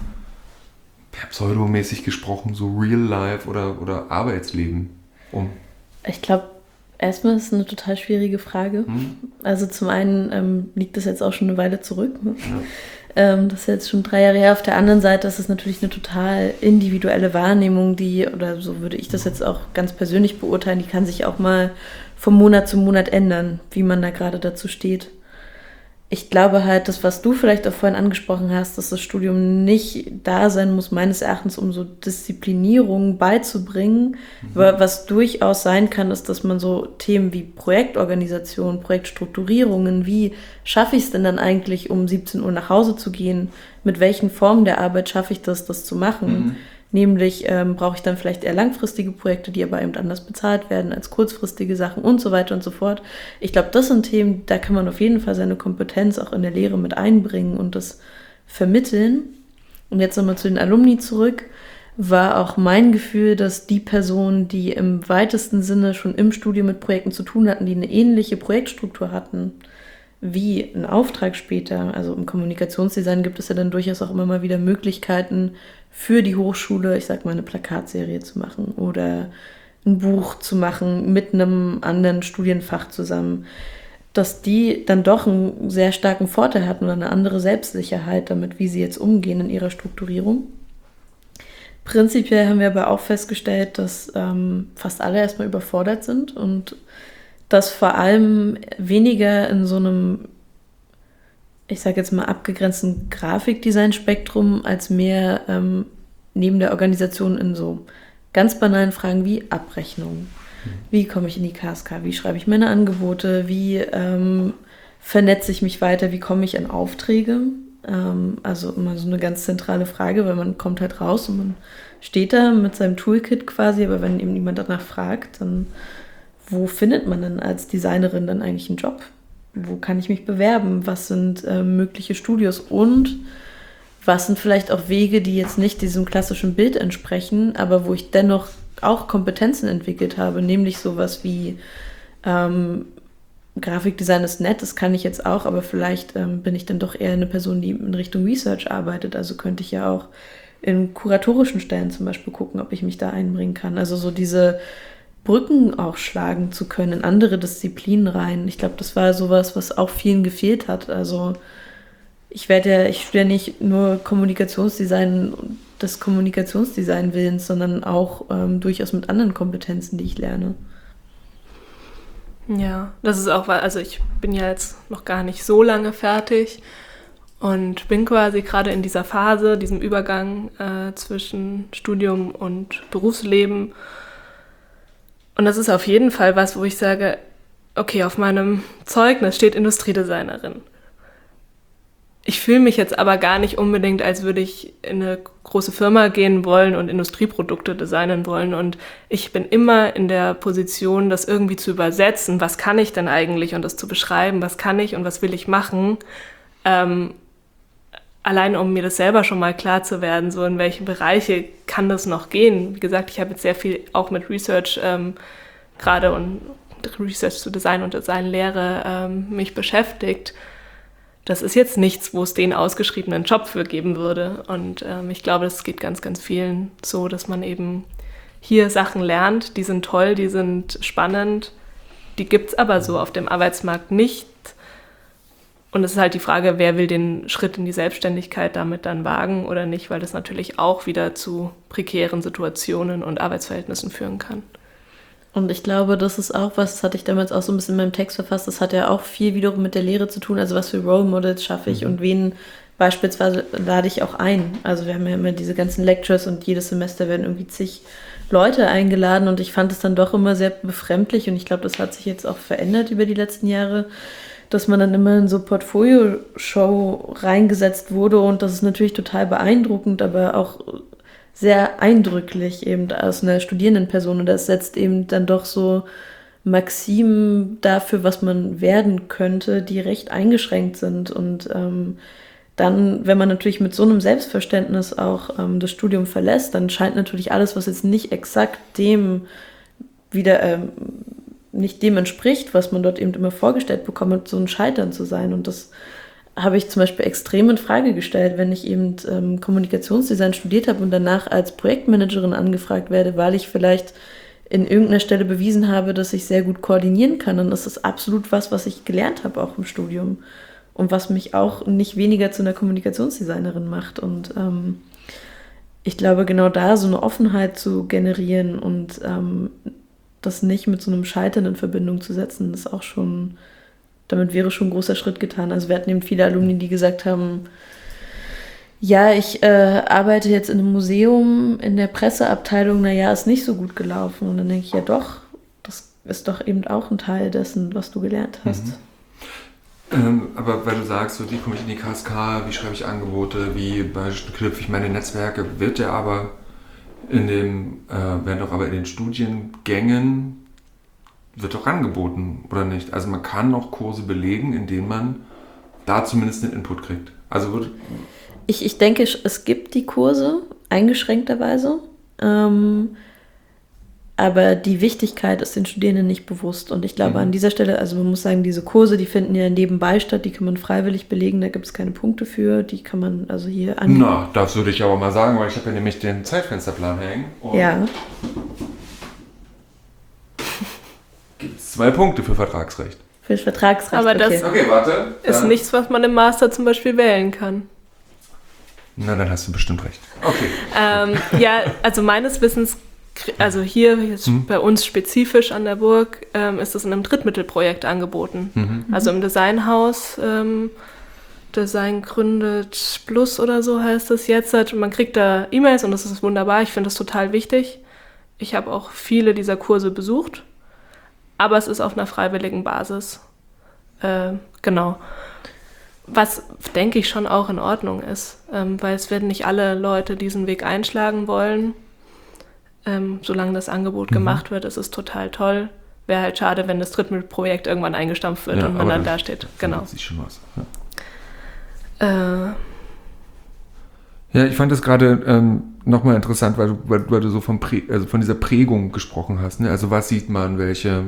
pseudomäßig gesprochen, so Real Life oder Arbeitsleben um? Ich glaube, erstmal ist es eine total schwierige Frage. Also zum einen liegt das jetzt auch schon eine Weile zurück. Ne? Ja. Das ist jetzt schon 3 Jahre her. Auf der anderen Seite ist es natürlich eine total individuelle Wahrnehmung, oder so würde ich das jetzt auch ganz persönlich beurteilen, die kann sich auch mal von Monat zu Monat ändern, wie man da gerade dazu steht. Ich glaube halt, das, was du vielleicht auch vorhin angesprochen hast, dass das Studium nicht da sein muss, meines Erachtens, um so Disziplinierung beizubringen. Was durchaus sein kann, ist, dass man so Themen wie Projektorganisation, Projektstrukturierungen, wie schaffe ich es denn dann eigentlich, um 17 Uhr nach Hause zu gehen? Mit welchen Formen der Arbeit schaffe ich das zu machen? Nämlich brauche ich dann vielleicht eher langfristige Projekte, die aber eben anders bezahlt werden als kurzfristige Sachen und so weiter und so fort. Ich glaube, das sind Themen, da kann man auf jeden Fall seine Kompetenz auch in der Lehre mit einbringen und das vermitteln. Und jetzt nochmal zu den Alumni zurück, war auch mein Gefühl, dass die Personen, die im weitesten Sinne schon im Studium mit Projekten zu tun hatten, die eine ähnliche Projektstruktur hatten, wie ein Auftrag später, also im Kommunikationsdesign gibt es ja dann durchaus auch immer mal wieder Möglichkeiten für die Hochschule, ich sag mal eine Plakatserie zu machen oder ein Buch zu machen mit einem anderen Studienfach zusammen, dass die dann doch einen sehr starken Vorteil hatten oder eine andere Selbstsicherheit damit, wie sie jetzt umgehen in ihrer Strukturierung. Prinzipiell haben wir aber auch festgestellt, dass fast alle erstmal überfordert sind und dass vor allem weniger in so einem, ich sage jetzt mal, abgegrenzten Grafikdesign-Spektrum als mehr neben der Organisation in so ganz banalen Fragen wie Abrechnung. Wie komme ich in die KSK? Wie schreibe ich meine Angebote? Wie vernetze ich mich weiter? Wie komme ich an Aufträge? Also immer so eine ganz zentrale Frage, weil man kommt halt raus und man steht da mit seinem Toolkit quasi, aber wenn eben niemand danach fragt, dann wo findet man denn als Designerin dann eigentlich einen Job? Wo kann ich mich bewerben? Was sind mögliche Studios? Und was sind vielleicht auch Wege, die jetzt nicht diesem klassischen Bild entsprechen, aber wo ich dennoch auch Kompetenzen entwickelt habe, nämlich sowas wie Grafikdesign ist nett, das kann ich jetzt auch, aber vielleicht bin ich dann doch eher eine Person, die in Richtung Research arbeitet. Also könnte ich ja auch in kuratorischen Stellen zum Beispiel gucken, ob ich mich da einbringen kann. Also so diese Brücken auch schlagen zu können in andere Disziplinen rein. Ich glaube, das war sowas, was auch vielen gefehlt hat. Also ich studiere nicht nur Kommunikationsdesign des Kommunikationsdesign Willens, sondern auch durchaus mit anderen Kompetenzen, die ich lerne. Ja, das ist auch, also ich bin ja jetzt noch gar nicht so lange fertig und bin quasi gerade in dieser Phase, diesem Übergang zwischen Studium und Berufsleben. Und das ist auf jeden Fall was, wo ich sage, okay, auf meinem Zeugnis steht Industriedesignerin. Ich fühle mich jetzt aber gar nicht unbedingt, als würde ich in eine große Firma gehen wollen und Industrieprodukte designen wollen. Und ich bin immer in der Position, das irgendwie zu übersetzen. Was kann ich denn eigentlich? Und das zu beschreiben, was kann ich und was will ich machen? Allein um mir das selber schon mal klar zu werden, so in welche Bereiche kann das noch gehen. Wie gesagt, ich habe jetzt sehr viel auch mit Research gerade und Research zu Design und Designlehre mich beschäftigt. Das ist jetzt nichts, wo es den ausgeschriebenen Job für geben würde. Und ich glaube, es geht ganz, ganz vielen so, dass man eben hier Sachen lernt, die sind toll, die sind spannend, die gibt es aber so auf dem Arbeitsmarkt nicht. Und es ist halt die Frage, wer will den Schritt in die Selbstständigkeit damit dann wagen oder nicht, weil das natürlich auch wieder zu prekären Situationen und Arbeitsverhältnissen führen kann. Und ich glaube, das ist auch was, das hatte ich damals auch so ein bisschen in meinem Text verfasst, das hat ja auch viel wiederum mit der Lehre zu tun, also was für Role Models schaffe ich und wen beispielsweise lade ich auch ein. Also wir haben ja immer diese ganzen Lectures und jedes Semester werden irgendwie zig Leute eingeladen und ich fand es dann doch immer sehr befremdlich und ich glaube, das hat sich jetzt auch verändert über die letzten Jahre, dass man dann immer in so Portfolio-Show reingesetzt wurde und das ist natürlich total beeindruckend, aber auch sehr eindrücklich eben aus einer Studierendenperson und das setzt eben dann doch so Maximen dafür, was man werden könnte, die recht eingeschränkt sind und dann, wenn man natürlich mit so einem Selbstverständnis auch das Studium verlässt, dann scheint natürlich alles, was jetzt nicht exakt dem wieder nicht dem entspricht, was man dort eben immer vorgestellt bekommt, so ein Scheitern zu sein und das habe ich zum Beispiel extrem in Frage gestellt, wenn ich eben Kommunikationsdesign studiert habe und danach als Projektmanagerin angefragt werde, weil ich vielleicht in irgendeiner Stelle bewiesen habe, dass ich sehr gut koordinieren kann. Dann ist das absolut was ich gelernt habe auch im Studium und was mich auch nicht weniger zu einer Kommunikationsdesignerin macht. Und ich glaube, genau da so eine Offenheit zu generieren und das nicht mit so einem Scheitern in Verbindung zu setzen, ist auch schon... Damit wäre schon ein großer Schritt getan. Also wir hatten eben viele Alumni, die gesagt haben, ja, ich arbeite jetzt in einem Museum, in der Presseabteilung, naja, ist nicht so gut gelaufen. Und dann denke ich, ja doch, das ist doch eben auch ein Teil dessen, was du gelernt hast. Aber weil du sagst, so, wie komme ich in die KSK, wie schreibe ich Angebote, wie knüpfe ich meine Netzwerke, werden doch aber in den Studiengängen wird doch angeboten, oder nicht? Also man kann noch Kurse belegen, in denen man da zumindest einen Input kriegt. Also ich denke, es gibt die Kurse, eingeschränkterweise, aber die Wichtigkeit ist den Studierenden nicht bewusst. Und ich glaube an dieser Stelle, also man muss sagen, diese Kurse, die finden ja nebenbei statt, die kann man freiwillig belegen, da gibt es keine Punkte für, die kann man also hier angeben. Na, das würde ich aber mal sagen, weil ich habe ja nämlich den Zeitfensterplan hängen. Ja. Gibt es 2 Punkte für Vertragsrecht. Für das Vertragsrecht, aber das warte. ist nichts, was man im Master zum Beispiel wählen kann. Na, dann hast du bestimmt recht. Okay. Ja, also meines Wissens, also hier jetzt bei uns spezifisch an der Burg, ist es in einem Drittmittelprojekt angeboten. Also im Designhaus, Design gründet Plus oder so heißt es jetzt. Man kriegt da E-Mails und das ist wunderbar. Ich finde das total wichtig. Ich habe auch viele dieser Kurse besucht. Aber es ist auf einer freiwilligen Basis. Genau. Was, denke ich, schon auch in Ordnung ist, weil es werden nicht alle Leute diesen Weg einschlagen wollen. Solange das Angebot gemacht wird, ist es total toll. Wäre halt schade, wenn das Drittmittelprojekt irgendwann eingestampft wird und man dann da steht. Genau. Sieht schon was. Ja. Ja, ich fand das gerade nochmal interessant, weil du so von dieser Prägung gesprochen hast. Ne? Also was sieht man, welche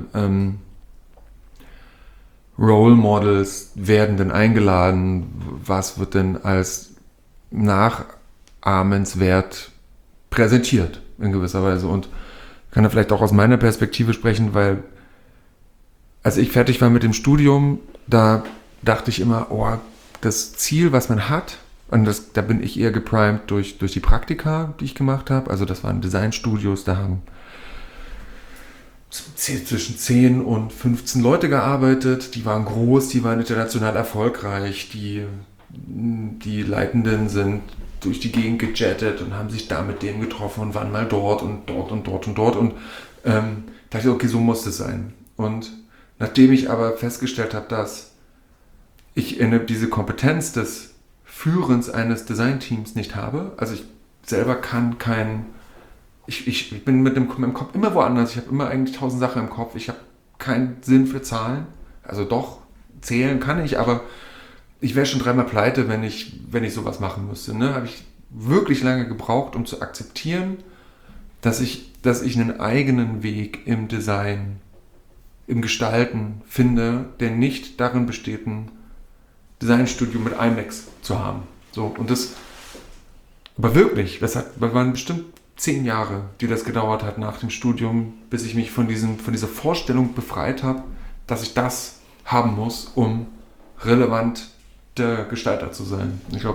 Role Models werden denn eingeladen, was wird denn als nachahmenswert präsentiert in gewisser Weise. Und ich kann da vielleicht auch aus meiner Perspektive sprechen, weil als ich fertig war mit dem Studium, da dachte ich immer, das Ziel, was man hat, und da bin ich eher geprimed durch die Praktika, die ich gemacht habe. Also das waren Designstudios, da haben zwischen 10 und 15 Leute gearbeitet. Die waren groß, die waren international erfolgreich. Die Leitenden sind durch die Gegend gejettet und haben sich da mit dem getroffen und waren mal dort und dort und dort und dort. Und dachte ich, okay, so muss es sein. Und nachdem ich aber festgestellt habe, dass ich diese Kompetenz des Führens eines Designteams nicht habe. Also ich selber kann ich bin mit dem Kopf immer woanders. Ich habe immer eigentlich 1000 Sachen im Kopf. Ich habe keinen Sinn für Zahlen. Also doch, zählen kann ich, aber ich wäre schon 3-mal pleite, wenn ich sowas machen müsste. Ne? Habe ich wirklich lange gebraucht, um zu akzeptieren, dass ich einen eigenen Weg im Design, im Gestalten finde, der nicht darin besteht, ein Designstudio mit IMAX zu haben. So, und das, aber wirklich, das waren bestimmt 10 Jahre, die das gedauert hat nach dem Studium, bis ich mich von dieser Vorstellung befreit habe, dass ich das haben muss, um relevant der Gestalter zu sein. Ich glaube,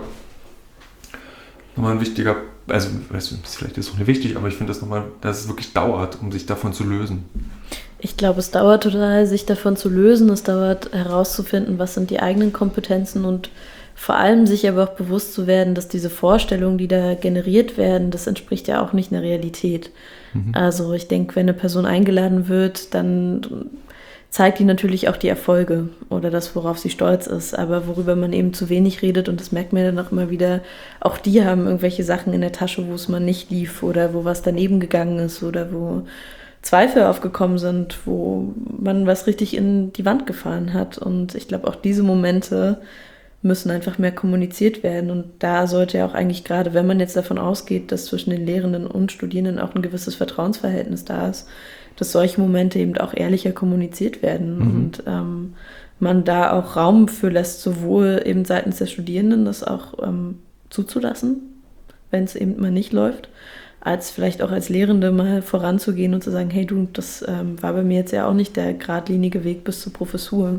nochmal ein wichtiger, also vielleicht ist es auch nicht wichtig, aber ich finde das nochmal, dass es wirklich dauert, um sich davon zu lösen. Ich glaube, es dauert total, sich davon zu lösen. Es dauert herauszufinden, was sind die eigenen Kompetenzen und vor allem sich aber auch bewusst zu werden, dass diese Vorstellungen, die da generiert werden, das entspricht ja auch nicht einer Realität. Also ich denke, wenn eine Person eingeladen wird, dann zeigt die natürlich auch die Erfolge oder das, worauf sie stolz ist. Aber worüber man eben zu wenig redet, und das merkt man dann auch immer wieder, auch die haben irgendwelche Sachen in der Tasche, wo es mal nicht lief oder wo was daneben gegangen ist oder wo Zweifel aufgekommen sind, wo man was richtig in die Wand gefahren hat. Und ich glaube, auch diese Momente müssen einfach mehr kommuniziert werden. Und da sollte ja auch eigentlich gerade, wenn man jetzt davon ausgeht, dass zwischen den Lehrenden und Studierenden auch ein gewisses Vertrauensverhältnis da ist, dass solche Momente eben auch ehrlicher kommuniziert werden und man da auch Raum für lässt, sowohl eben seitens der Studierenden das auch zuzulassen, wenn es eben mal nicht läuft, als vielleicht auch als Lehrende mal voranzugehen und zu sagen, hey du, das war bei mir jetzt ja auch nicht der geradlinige Weg bis zur Professur.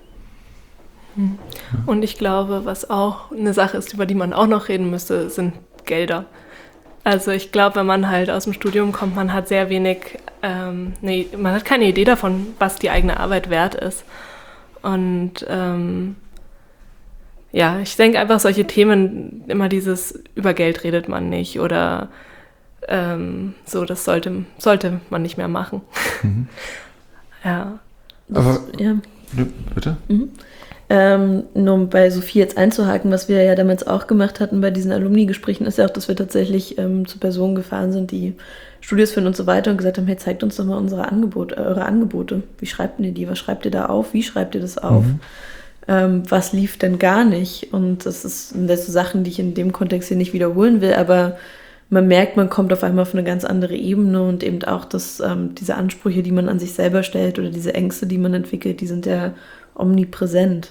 Und ich glaube, was auch eine Sache ist, über die man auch noch reden müsste, sind Gelder. Also ich glaube, wenn man halt aus dem Studium kommt, man hat sehr wenig, man hat keine Idee davon, was die eigene Arbeit wert ist. Und ich denke einfach, solche Themen, immer dieses, über Geld redet man nicht oder das sollte man nicht mehr machen. Ja. Aber, bitte? Nur um bei Sophie jetzt einzuhaken, was wir ja damals auch gemacht hatten bei diesen Alumni-Gesprächen, ist ja auch, dass wir tatsächlich zu Personen gefahren sind, die Studios führen und so weiter und gesagt haben, hey, zeigt uns doch mal eure Angebote. Wie schreibt ihr die? Was schreibt ihr da auf? Wie schreibt ihr das auf? Was lief denn gar nicht? Und das sind so Sachen, die ich in dem Kontext hier nicht wiederholen will, aber man merkt, man kommt auf einmal auf eine ganz andere Ebene und eben auch, dass diese Ansprüche, die man an sich selber stellt oder diese Ängste, die man entwickelt, die sind ja omnipräsent.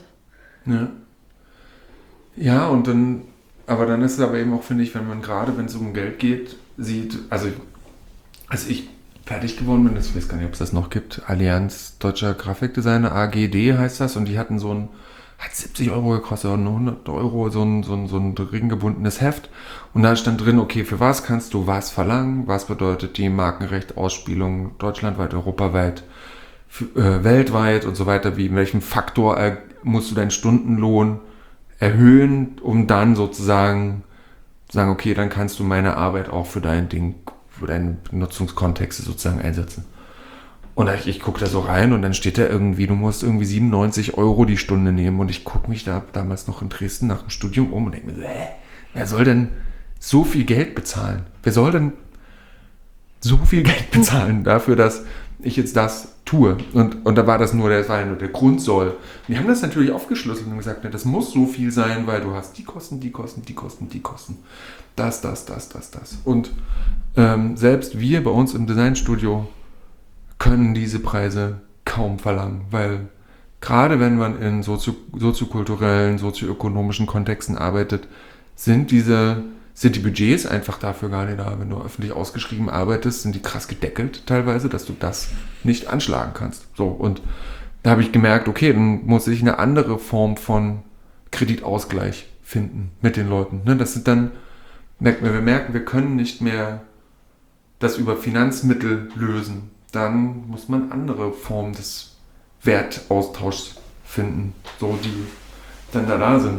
Ja, und dann ist es aber eben auch, finde ich, wenn man gerade, wenn es um Geld geht, sieht, also als ich fertig geworden bin, ich weiß gar nicht, ob es das noch gibt, Allianz Deutscher Grafikdesigner, AGD heißt das, und die hatten hat 70 Euro gekostet oder 100 Euro, so ein ringgebundenes Heft. Und da stand drin, okay, für was kannst du was verlangen? Was bedeutet die Markenrecht, Ausspielung deutschlandweit, europaweit, weltweit und so weiter? In welchem Faktor musst du deinen Stundenlohn erhöhen, um dann sozusagen zu sagen, okay, dann kannst du meine Arbeit auch für dein Ding, für deine Nutzungskontexte sozusagen einsetzen. Und ich gucke da so rein und dann steht da irgendwie, du musst irgendwie 97 € die Stunde nehmen. Und ich gucke mich da damals noch in Dresden nach dem Studium um und denke mir, wer soll denn so viel Geld bezahlen? Wer soll denn so viel Geld bezahlen dafür, dass ich jetzt das tue? Und da war das war ja nur der Grundsoll. Wir haben das natürlich aufgeschlüsselt und gesagt, ne, das muss so viel sein, weil du hast die Kosten, die Kosten, die Kosten, die Kosten. Das. Und selbst wir bei uns im Designstudio können diese Preise kaum verlangen, weil gerade wenn man in soziokulturellen, sozioökonomischen Kontexten arbeitet, sind die Budgets einfach dafür gar nicht da. Wenn du öffentlich ausgeschrieben arbeitest, sind die krass gedeckelt teilweise, dass du das nicht anschlagen kannst. So, und da habe ich gemerkt, okay, dann muss ich eine andere Form von Kreditausgleich finden mit den Leuten. Ne? Das sind dann, wir merken, wir können nicht mehr das über Finanzmittel lösen. Dann muss man andere Formen des Wertaustauschs finden, so die dann da sind.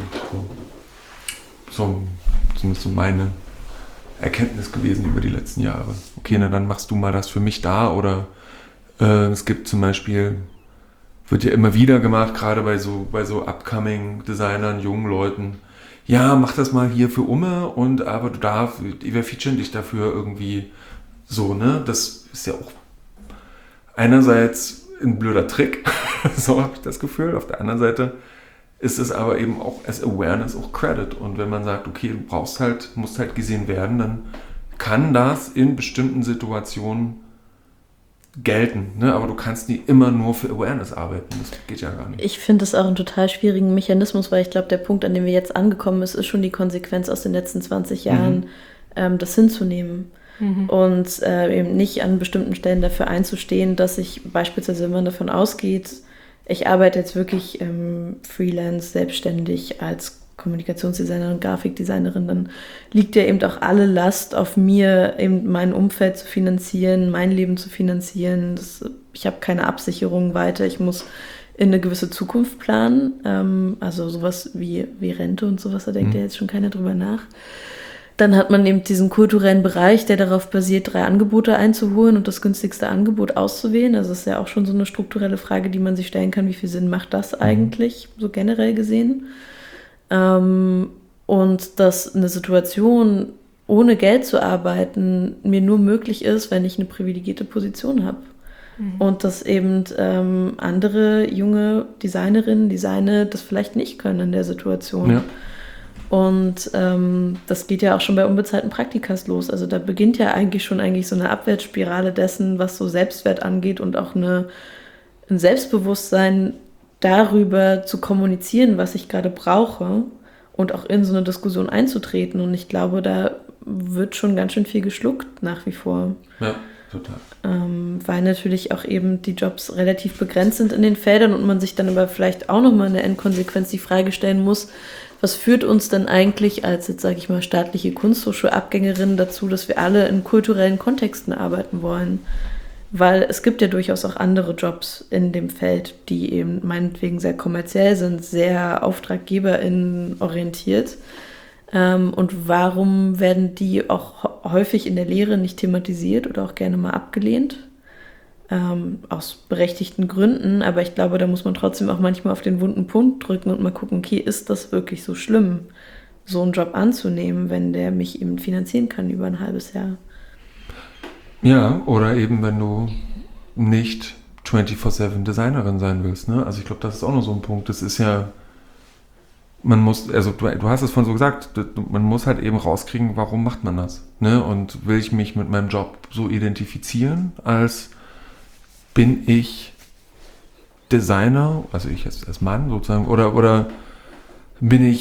So ist so meine Erkenntnis gewesen über die letzten Jahre. Okay, na dann machst du mal das für mich da, oder es gibt zum Beispiel, wird ja immer wieder gemacht, gerade bei so upcoming Designern, jungen Leuten, ja, mach das mal hier für Umme, aber wir featuren dich dafür irgendwie so, ne? Das ist ja auch einerseits ein blöder Trick, so habe ich das Gefühl. Auf der anderen Seite ist es aber eben auch as Awareness auch Credit. Und wenn man sagt, okay, du musst halt gesehen werden, dann kann das in bestimmten Situationen gelten. Ne? Aber du kannst nie immer nur für Awareness arbeiten. Das geht ja gar nicht. Ich finde das auch einen total schwierigen Mechanismus, weil ich glaube, der Punkt, an dem wir jetzt angekommen sind, ist schon die Konsequenz aus den letzten 20 Jahren, das hinzunehmen. Und eben nicht an bestimmten Stellen dafür einzustehen, dass ich beispielsweise, wenn man davon ausgeht, ich arbeite jetzt wirklich freelance, selbstständig als Kommunikationsdesignerin und Grafikdesignerin, dann liegt ja eben auch alle Last auf mir, eben mein Umfeld zu finanzieren, mein Leben zu finanzieren. Ich habe keine Absicherung weiter, ich muss in eine gewisse Zukunft planen, also sowas wie Rente und sowas, da denkt ja jetzt schon keiner drüber nach. Dann hat man eben diesen kulturellen Bereich, der darauf basiert, 3 Angebote einzuholen und das günstigste Angebot auszuwählen. Also das ist ja auch schon so eine strukturelle Frage, die man sich stellen kann, wie viel Sinn macht das eigentlich, so generell gesehen. Und dass eine Situation ohne Geld zu arbeiten mir nur möglich ist, wenn ich eine privilegierte Position habe. Und dass eben andere junge Designerinnen, Designer das vielleicht nicht können in der Situation. Ja. Und das geht ja auch schon bei unbezahlten Praktikas los. Also da beginnt ja eigentlich so eine Abwärtsspirale dessen, was so Selbstwert angeht und auch ein Selbstbewusstsein darüber zu kommunizieren, was ich gerade brauche und auch in so eine Diskussion einzutreten. Und ich glaube, da wird schon ganz schön viel geschluckt nach wie vor. Ja, total. Weil natürlich auch eben die Jobs relativ begrenzt sind in den Feldern und man sich dann aber vielleicht auch nochmal in der Endkonsequenz die Frage stellen muss, was führt uns denn eigentlich als, jetzt sage ich mal, staatliche Kunsthochschulabgängerinnen dazu, dass wir alle in kulturellen Kontexten arbeiten wollen? Weil es gibt ja durchaus auch andere Jobs in dem Feld, die eben meinetwegen sehr kommerziell sind, sehr AuftraggeberInnen orientiert. Und warum werden die auch häufig in der Lehre nicht thematisiert oder auch gerne mal abgelehnt? Aus berechtigten Gründen, aber ich glaube, da muss man trotzdem auch manchmal auf den wunden Punkt drücken und mal gucken, okay, ist das wirklich so schlimm, so einen Job anzunehmen, wenn der mich eben finanzieren kann über ein halbes Jahr? Ja, oder eben, wenn du nicht 24/7 Designerin sein willst, ne? Also ich glaube, das ist auch noch so ein Punkt. Das ist ja, man muss, also du hast es vorhin so gesagt, man muss halt eben rauskriegen, warum macht man das, ne? Und will ich mich mit meinem Job so identifizieren, als bin ich Designer, also ich als Mann sozusagen, oder will ich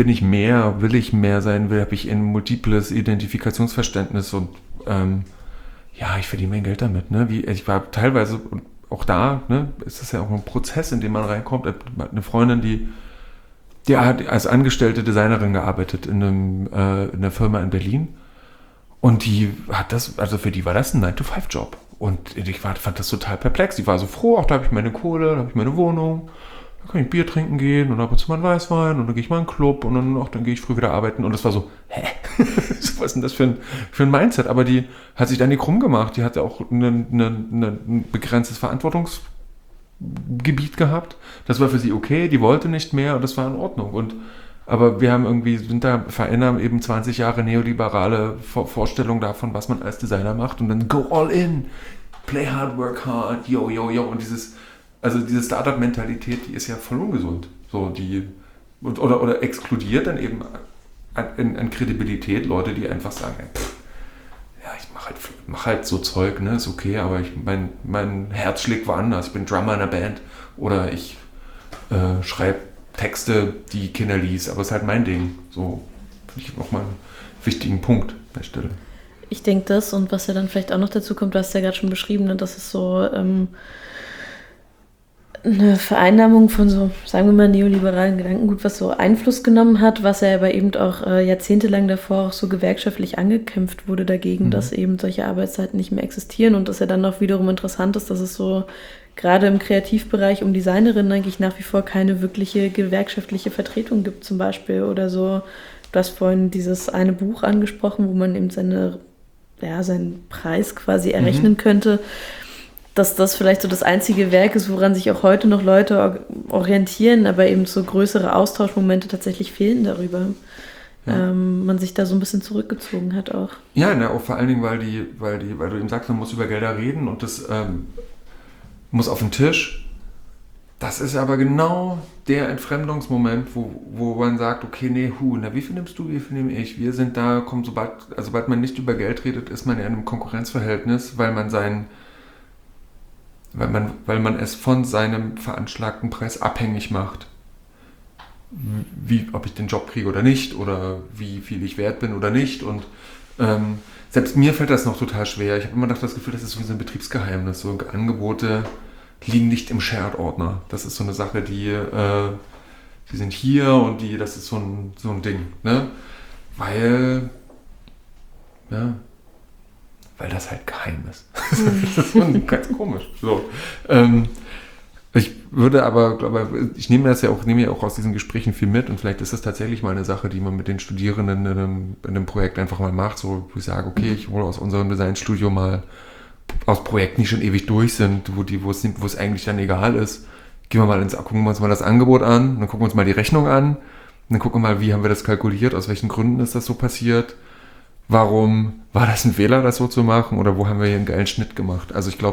mehr sein, habe ich ein multiples Identifikationsverständnis und ich verdiene mein Geld damit. Ne? Ich war teilweise, und auch da, ne, ist das ja auch ein Prozess, in dem man reinkommt. Eine Freundin, die hat als angestellte Designerin gearbeitet in einer Firma in Berlin und die hat für die war das ein 9-to-5-Job. Und ich fand das total perplex. Die war so froh, da habe ich meine Kohle, da habe ich meine Wohnung, dann kann ich Bier trinken gehen und ab und zu mal einen Weißwein und dann gehe ich mal in einen Club und dann gehe ich früh wieder arbeiten. Und das war so, was ist denn das für ein Mindset? Aber die hat sich da nicht krumm gemacht. Die hatte auch ein begrenztes Verantwortungsgebiet gehabt. Das war für sie okay, die wollte nicht mehr und das war in Ordnung. Aber wir verändern eben 20 Jahre neoliberale Vorstellung davon, was man als Designer macht und dann go all in, play hard, work hard, yo. Und diese Startup-Mentalität, die ist ja voll ungesund. So, oder exkludiert dann eben an Kredibilität Leute, die einfach sagen, ich mach halt so Zeug, ne, ist okay, aber mein Herz schlägt woanders, ich bin Drummer in einer Band oder ich schreibe Texte, die Kinder liest, aber es ist halt mein Ding. So, finde ich nochmal einen wichtigen Punkt an der Stelle. Ich denke das, und was ja dann vielleicht auch noch dazu kommt, du hast ja gerade schon beschrieben, ne, dass es so eine Vereinnahmung von so, sagen wir mal, neoliberalen Gedankengut, was so Einfluss genommen hat, was ja aber eben auch jahrzehntelang davor auch so gewerkschaftlich angekämpft wurde dagegen, dass eben solche Arbeitszeiten nicht mehr existieren, und das ja dann auch wiederum interessant ist, dass es so gerade im Kreativbereich um Designerinnen eigentlich nach wie vor keine wirkliche gewerkschaftliche Vertretung gibt zum Beispiel oder so. Du hast vorhin dieses eine Buch angesprochen, wo man eben seinen Preis quasi errechnen könnte, dass das vielleicht so das einzige Werk ist, woran sich auch heute noch Leute orientieren, aber eben so größere Austauschmomente tatsächlich fehlen darüber. Ja. Man sich da so ein bisschen zurückgezogen hat auch. Ja, auch vor allen Dingen, weil du eben sagst, man muss über Gelder reden und das muss auf den Tisch. Das ist aber genau der Entfremdungsmoment, wo man sagt, okay, wie viel nimmst du, wie viel nehme ich? Wir sind da, sobald man nicht über Geld redet, ist man in einem Konkurrenzverhältnis, weil man es von seinem veranschlagten Preis abhängig macht. Ob ich den Job kriege oder nicht, oder wie viel ich wert bin oder nicht. Und selbst mir fällt das noch total schwer. Ich habe immer das Gefühl, das ist so ein Betriebsgeheimnis. So Angebote liegen nicht im Shared-Ordner. Das ist so eine Sache, die sind hier und das ist so ein Ding. Ne? Weil das halt geheim ist. Das ist ganz komisch. So. Ich würde aber, ich nehme ja auch aus diesen Gesprächen viel mit, und vielleicht ist das tatsächlich mal eine Sache, die man mit den Studierenden in einem Projekt einfach mal macht, so wo ich sage, okay, ich hole aus unserem Designstudio mal aus Projekten, die schon ewig durch sind, wo es eigentlich dann egal ist, gucken wir uns mal das Angebot an, dann gucken wir uns mal die Rechnung an, dann gucken wir mal, wie haben wir das kalkuliert, aus welchen Gründen ist das so passiert, warum war das ein Fehler, das so zu machen, oder wo haben wir hier einen geilen Schnitt gemacht. Also ich glaube,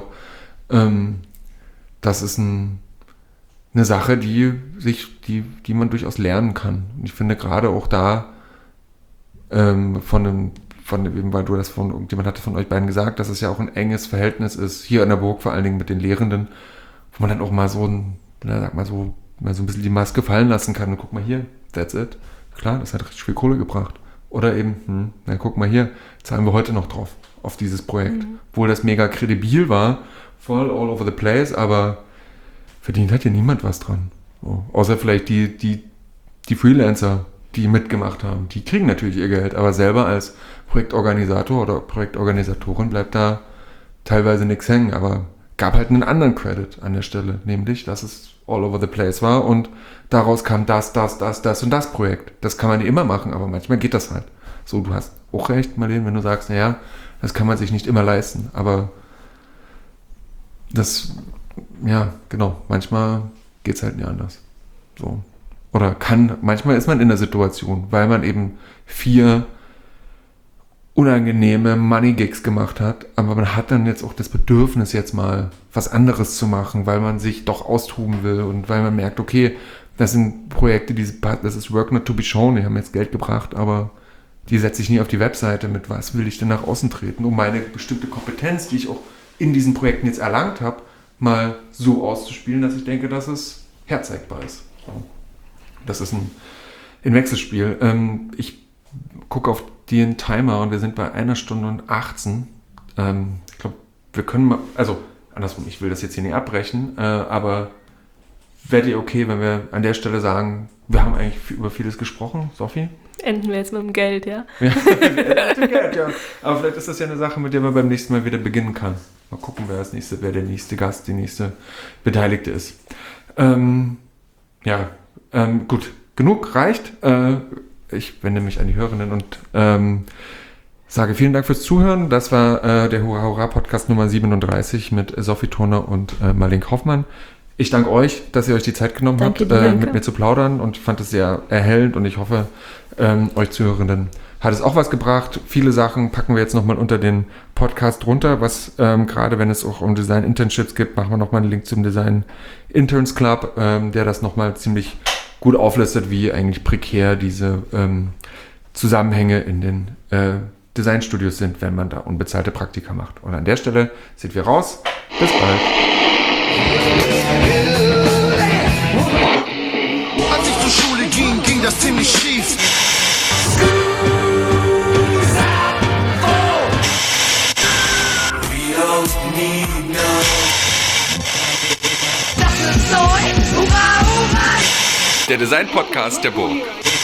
das ist eine Sache, die man durchaus lernen kann. Und ich finde gerade auch da weil irgendjemand hatte von euch beiden gesagt, dass es ja auch ein enges Verhältnis ist, hier an der Burg vor allen Dingen mit den Lehrenden, wo man dann auch mal so ein bisschen die Maske fallen lassen kann. Und guck mal hier, that's it. Klar, das hat richtig viel Kohle gebracht. Oder eben, guck mal hier, zahlen wir heute noch drauf, auf dieses Projekt. Obwohl das mega kredibil war, voll all over the place, aber verdient hat ja niemand was dran. So. Außer vielleicht die Freelancer, die mitgemacht haben. Die kriegen natürlich ihr Geld, aber selber als Projektorganisator oder Projektorganisatorin bleibt da teilweise nichts hängen. Aber gab halt einen anderen Credit an der Stelle, nämlich, dass es all over the place war und daraus kam das und das Projekt. Das kann man nicht immer machen, aber manchmal geht das halt. So, du hast auch recht, Marlene, wenn du sagst, das kann man sich nicht immer leisten, aber manchmal geht es halt nicht anders. So. Oder manchmal ist man in der Situation, weil man eben 4 unangenehme Money-Gigs gemacht hat, aber man hat dann jetzt auch das Bedürfnis, jetzt mal was anderes zu machen, weil man sich doch austoben will und weil man merkt, okay, das sind Projekte, das ist Work not to be shown, die haben jetzt Geld gebracht, aber die setze ich nie auf die Webseite mit, was will ich denn nach außen treten, um meine bestimmte Kompetenz, die ich auch in diesen Projekten jetzt erlangt habe, mal so auszuspielen, dass ich denke, dass es herzeigbar ist. So. Das ist ein Wechselspiel. Ich gucke auf den Timer und wir sind bei 1 Stunde und 18. Ich glaube, wir können mal, also andersrum, ich will das jetzt hier nicht abbrechen, aber wäre ihr okay, wenn wir an der Stelle sagen, wir haben eigentlich über vieles gesprochen, Sophie? Enden wir jetzt mit dem Geld, ja? Ja, mit dem Geld, ja. Aber vielleicht ist das ja eine Sache, mit der man beim nächsten Mal wieder beginnen kann. Mal gucken, wer der nächste Gast, die nächste Beteiligte ist. Ja, gut. Genug reicht. Ich wende mich an die Hörerinnen und sage vielen Dank fürs Zuhören. Das war der Hurra Hurra Podcast Nummer 37 mit Sophie Turner und Marlene Kaufmann. Ich danke euch, dass ihr euch die Zeit genommen habt, mit mir zu plaudern, und ich fand es sehr erhellend, und ich hoffe, euch Zuhörenden hat es auch was gebracht. Viele Sachen packen wir jetzt nochmal unter den Podcast drunter, was gerade wenn es auch um Design-Internships geht, machen wir nochmal einen Link zum Design Interns Club, der das nochmal ziemlich gut auflistet, wie eigentlich prekär diese Zusammenhänge in den Designstudios sind, wenn man da unbezahlte Praktika macht. Und an der Stelle sind wir raus. Bis bald. Als ich zur Schule ging, ging das ziemlich schief. Der Design-Podcast der Burg.